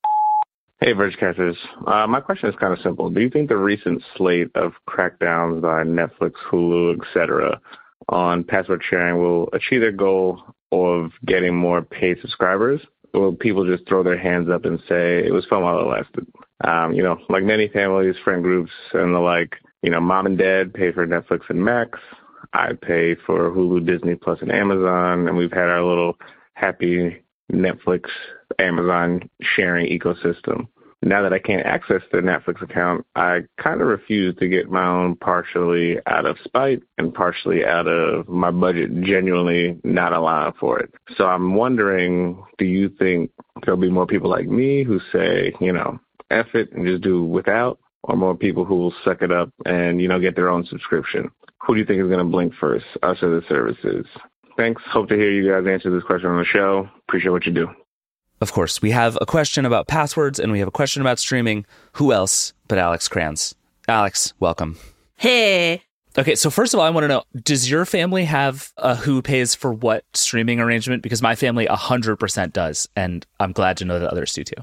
Hey, Vergecasters. Uh, my question is kind of simple. Do you think the recent slate of crackdowns by Netflix, Hulu, et cetera on password sharing will achieve their goal of getting more paid subscribers? Or will people just throw their hands up and say it was fun while it lasted? Um, you know, like many families, friend groups, and the like, you know, mom and dad pay for Netflix and Max. I pay for Hulu, Disney Plus, and Amazon, and we've had our little happy Netflix, Amazon sharing ecosystem. Now that I can't access the Netflix account, I kind of refuse to get my own, partially out of spite and partially out of my budget genuinely not allowing for it. So I'm wondering, do you think there'll be more people like me who say, you know, F it and just do without, or more people who will suck it up and, you know, get their own subscription? Who do you think is going to blink first, us or the services? Thanks. Hope to hear you guys answer this question on the show. Appreciate what you do. Of course, we have a question about passwords and we have a question about streaming. Who else but Alex Kranz? Alex, welcome. Hey. Okay, so first of all, I want to know, does your family have a who pays for what streaming arrangement? Because my family one hundred percent does, and I'm glad to know that others do too.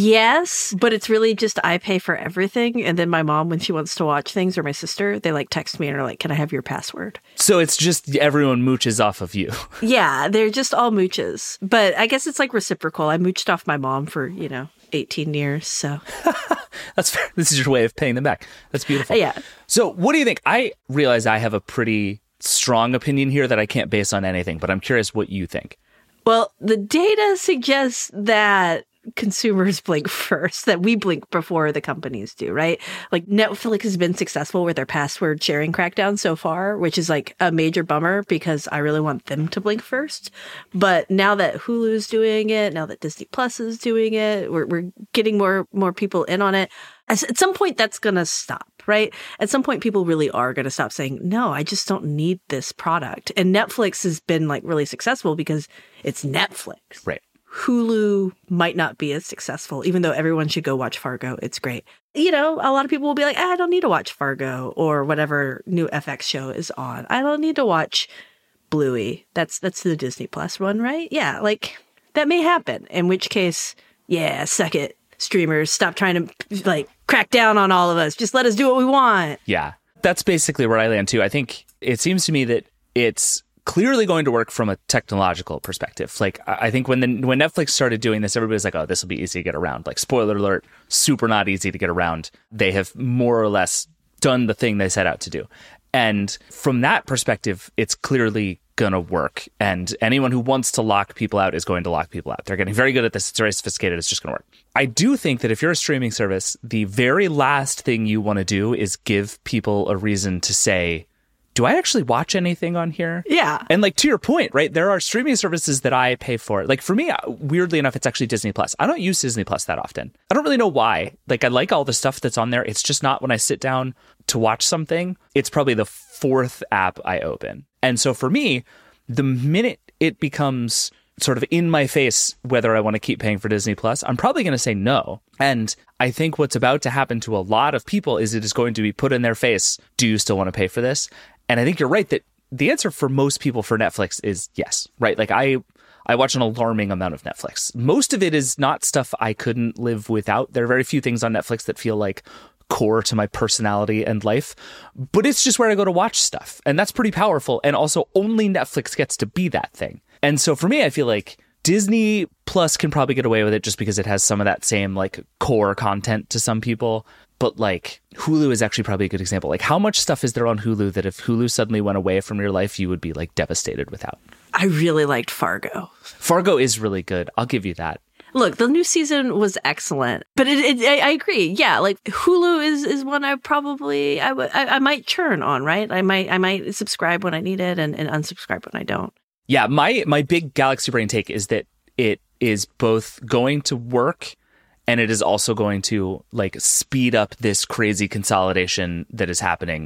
Yes, but it's really just I pay for everything. And then my mom, when she wants to watch things, or my sister, they like text me and are like, can I have your password? So it's just everyone mooches off of you. Yeah, they're just all mooches. But I guess it's like reciprocal. I mooched off my mom for, you know, eighteen years. So that's fair. This is your way of paying them back. That's beautiful. Yeah. So what do you think? I realize I have a pretty strong opinion here that I can't base on anything, but I'm curious what you think. Well, the data suggests that consumers blink first, that we blink before the companies do, right? Like Netflix has been successful with their password sharing crackdown so far, which is like a major bummer because I really want them to blink first. But now that Hulu's doing it, now that Disney Plus is doing it, we're, we're getting more, more people in on it. At some point, that's going to stop, right? At some point, people really are going to stop saying, no, I just don't need this product. And Netflix has been like really successful because it's Netflix. Right. Hulu might not be as successful, even though everyone should go watch Fargo. It's great. You know, a lot of people will be like, ah, I don't need to watch Fargo or whatever new F X show is on. I don't need to watch Bluey. That's that's the Disney Plus one, right? Yeah, like that may happen. In which case, yeah, suck it, streamers. Stop trying to like crack down on all of us. Just let us do what we want. Yeah, that's basically where I land too. I think it seems to me that it's clearly going to work from a technological perspective. Like, I think when the when Netflix started doing this, everybody's like, oh, this will be easy to get around. Like, spoiler alert, super not easy to get around. They have more or less done the thing they set out to do. And from that perspective, it's clearly going to work. And anyone who wants to lock people out is going to lock people out. They're getting very good at this. It's very sophisticated. It's just going to work. I do think that if you're a streaming service, the very last thing you want to do is give people a reason to say, do I actually watch anything on here? Yeah. And like, to your point, right, there are streaming services that I pay for. Like, for me, weirdly enough, it's actually Disney Plus. I don't use Disney Plus that often. I don't really know why. Like, I like all the stuff that's on there. It's just not when I sit down to watch something. It's probably the fourth app I open. And so for me, the minute it becomes sort of in my face whether I want to keep paying for Disney Plus, I'm probably going to say no. And I think what's about to happen to a lot of people is it is going to be put in their face, do you still want to pay for this? And I think you're right that the answer for most people for Netflix is yes, right? Like I I watch an alarming amount of Netflix. Most of it is not stuff I couldn't live without. There are very few things on Netflix that feel like core to my personality and life, but it's just where I go to watch stuff. And that's pretty powerful. And also only Netflix gets to be that thing. And so for me, I feel like Disney Plus can probably get away with it just because it has some of that same like core content to some people. But like Hulu is actually probably a good example. Like how much stuff is there on Hulu that if Hulu suddenly went away from your life, you would be like devastated without? I really liked Fargo. Fargo is really good. I'll give you that. Look, the new season was excellent, but it, it, I, I agree. Yeah, like Hulu is, is one I probably I, w- I, I might churn on. Right, I might I might subscribe when I need it and, and unsubscribe when I don't. Yeah, my my big Galaxy Brain take is that it is both going to work and it is also going to like speed up this crazy consolidation that is happening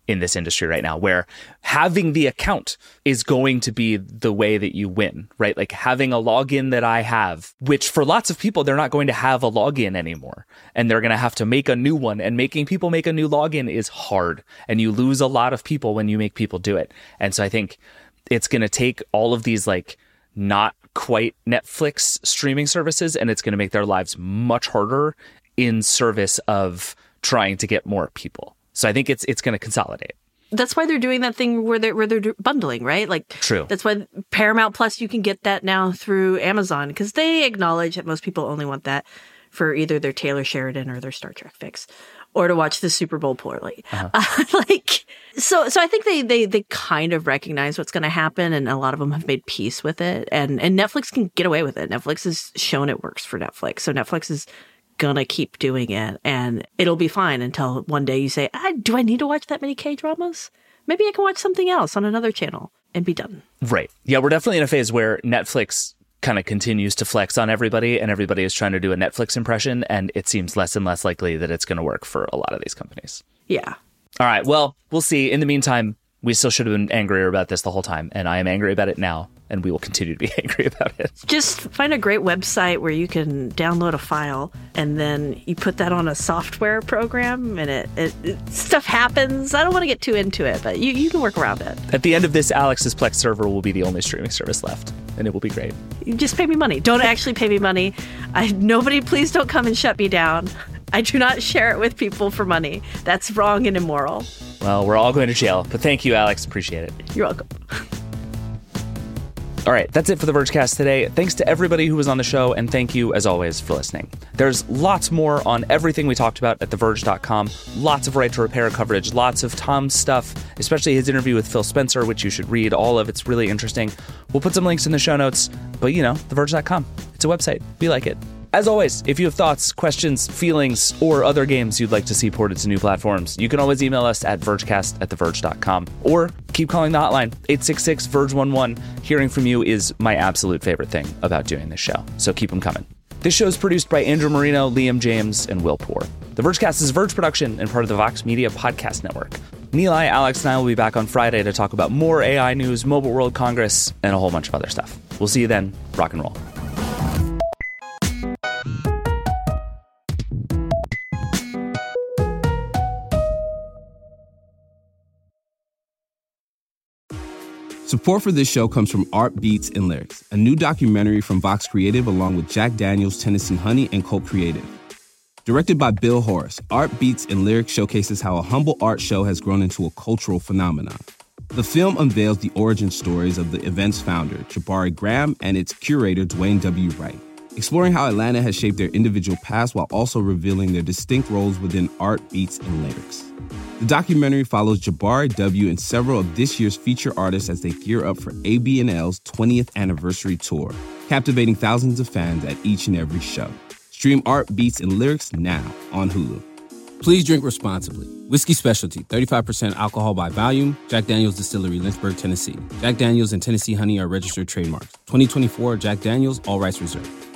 in this industry right now, where having the account is going to be the way that you win, right? Like having a login that I have, which for lots of people, they're not going to have a login anymore. And they're going to have to make a new one. And making people make a new login is hard. And you lose a lot of people when you make people do it. And so I think it's going to take all of these like not quite Netflix streaming services, and it's going to make their lives much harder in service of trying to get more people. So I think it's it's going to consolidate. That's why they're doing that thing where they're, where they're bundling, right? Like, true. That's why Paramount Plus, you can get that now through Amazon, because they acknowledge that most people only want that for either their Taylor Sheridan or their Star Trek fix, or to watch the Super Bowl poorly. Uh-huh. Uh, like, so, so I think they, they, they kind of recognize what's going to happen, and a lot of them have made peace with it. And, and Netflix can get away with it. Netflix has shown it works for Netflix. So Netflix is gonna keep doing it, and it'll be fine until one day you say, I, do I need to watch that many K-dramas? Maybe I can watch something else on another channel and be done. Right. Yeah, we're definitely in a phase where Netflix kind of continues to flex on everybody, and everybody is trying to do a Netflix impression, and it seems less and less likely that it's going to work for a lot of these companies. Yeah. All right. Well, we'll see. In the meantime, we still should have been angrier about this the whole time, and I am angry about it now, and we will continue to be angry about it. Just find a great website where you can download a file, and then you put that on a software program, and it, it, it stuff happens. I don't want to get too into it, but you, you can work around it. At the end of this, Alex's Plex server will be the only streaming service left, and it will be great. You just pay me money. Don't actually pay me money. I, nobody, please don't come and shut me down. I do not share it with people for money. That's wrong and immoral. Well, we're all going to jail, but thank you, Alex. Appreciate it. You're welcome. All right, that's it for the Vergecast today. Thanks to everybody who was on the show, and thank you, as always, for listening. There's lots more on everything we talked about at the verge dot com. Lots of Right to Repair coverage, lots of Tom's stuff, especially his interview with Phil Spencer, which you should read all of. It's really interesting. We'll put some links in the show notes, but, you know, the verge dot com. It's a website. We like it. As always, if you have thoughts, questions, feelings, or other games you'd like to see ported to new platforms, you can always email us at vergecast at the verge dot com, or keep calling the hotline, eight six six, verge one one. Hearing from you is my absolute favorite thing about doing this show, so keep them coming. This show is produced by Andrew Marino, Liam James, and Will Poor. The Vergecast is a Verge production and part of the Vox Media Podcast Network. Nilay, Alex, and I will be back on Friday to talk about more A I news, Mobile World Congress, and a whole bunch of other stuff. We'll see you then. Rock and roll. Support for this show comes from Art Beats and Lyrics, a new documentary from Vox Creative along with Jack Daniels, Tennessee Honey, and Colt Creative. Directed by Bill Horace, Art Beats and Lyrics showcases how a humble art show has grown into a cultural phenomenon. The film unveils the origin stories of the event's founder, Jabari Graham, and its curator, Dwayne W. Wright, exploring how Atlanta has shaped their individual paths while also revealing their distinct roles within Art Beats and Lyrics. The documentary follows Jabari W. and several of this year's feature artists as they gear up for A B N L's twentieth anniversary tour, captivating thousands of fans at each and every show. Stream Art Beats and Lyrics now on Hulu. Please drink responsibly. Whiskey Specialty, thirty-five percent alcohol by volume. Jack Daniel's Distillery, Lynchburg, Tennessee. Jack Daniel's and Tennessee Honey are registered trademarks. twenty twenty-four Jack Daniel's, all rights reserved.